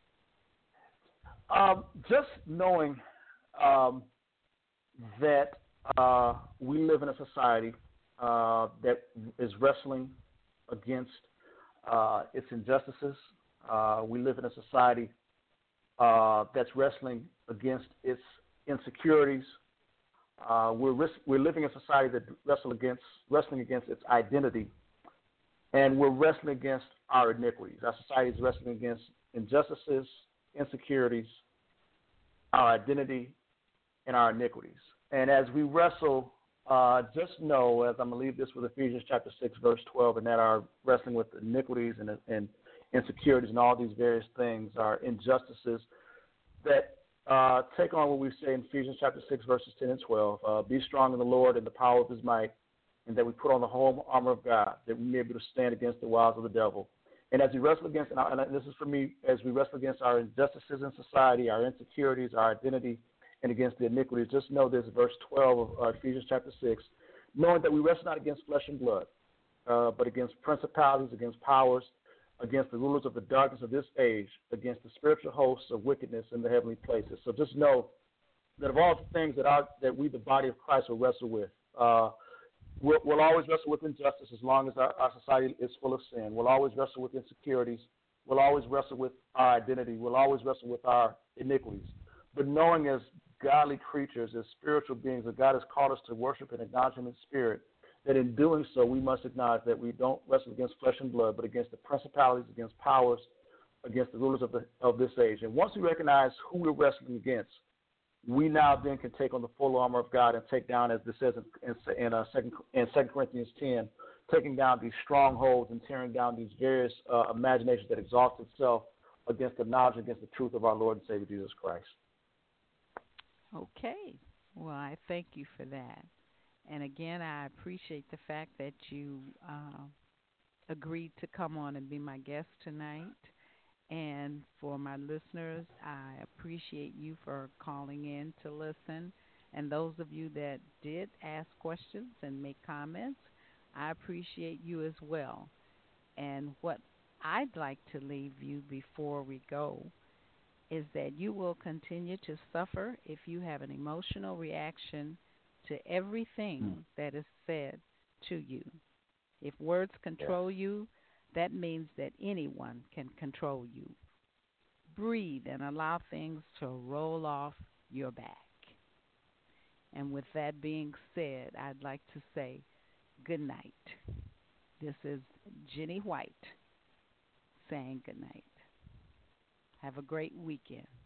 Um, just knowing um, that uh, we live in a society uh, that is wrestling against uh, its injustices. Uh, we live in a society uh, that's wrestling against its insecurities. Uh, we're ris- we're living in a society that wrestle against wrestling against its identity, and we're wrestling against our iniquities. Our society is wrestling against injustices, insecurities, our identity, and our iniquities. And as we wrestle, uh, just know, as I'm going to leave this with Ephesians chapter six, verse twelve, and that our wrestling with iniquities and, and insecurities and all these various things are injustices that uh, take on what we say in Ephesians chapter six, verses ten and twelve. Uh, Be strong in the Lord and the power of his might, and that we put on the whole armor of God, that we may be able to stand against the wiles of the devil. And as we wrestle against, and this is for me, as we wrestle against our injustices in society, our insecurities, our identity, and against the iniquities, just know this, verse twelve of uh, Ephesians chapter six, knowing that we wrestle not against flesh and blood, uh, but against principalities, against powers, against the rulers of the darkness of this age, against the spiritual hosts of wickedness in the heavenly places. So just know that of all the things that our, that we, the body of Christ, will wrestle with, uh, we'll, we'll always wrestle with injustice as long as our, our society is full of sin. We'll always wrestle with insecurities. We'll always wrestle with our identity. We'll always wrestle with our iniquities. but knowing as godly creatures, as spiritual beings, that God has called us to worship and acknowledge Him in spirit, that in doing so we must acknowledge that we don't wrestle against flesh and blood, but against the principalities, against powers, against the rulers of the of this age. And once we recognize who we're wrestling against, we now then can take on the full armor of God and take down, as this says in, in, in, uh, second, in Second Corinthians ten, taking down these strongholds and tearing down these various uh, imaginations that exalt itself against the knowledge, against the truth of our Lord and Savior Jesus Christ. Okay. Well, I thank you for that. And again, I appreciate the fact that you uh, agreed to come on and be my guest tonight. And for my listeners, I appreciate you for calling in to listen. And those of you that did ask questions and make comments, I appreciate you as well. And what I'd like to leave you before we go is that you will continue to suffer if you have an emotional reaction to everything mm. that is said to you. If words control yes. you, that means that anyone can control you. Breathe and allow things to roll off your back. And with that being said, I'd like to say good night. This is Jenny White saying good night. Have a great weekend.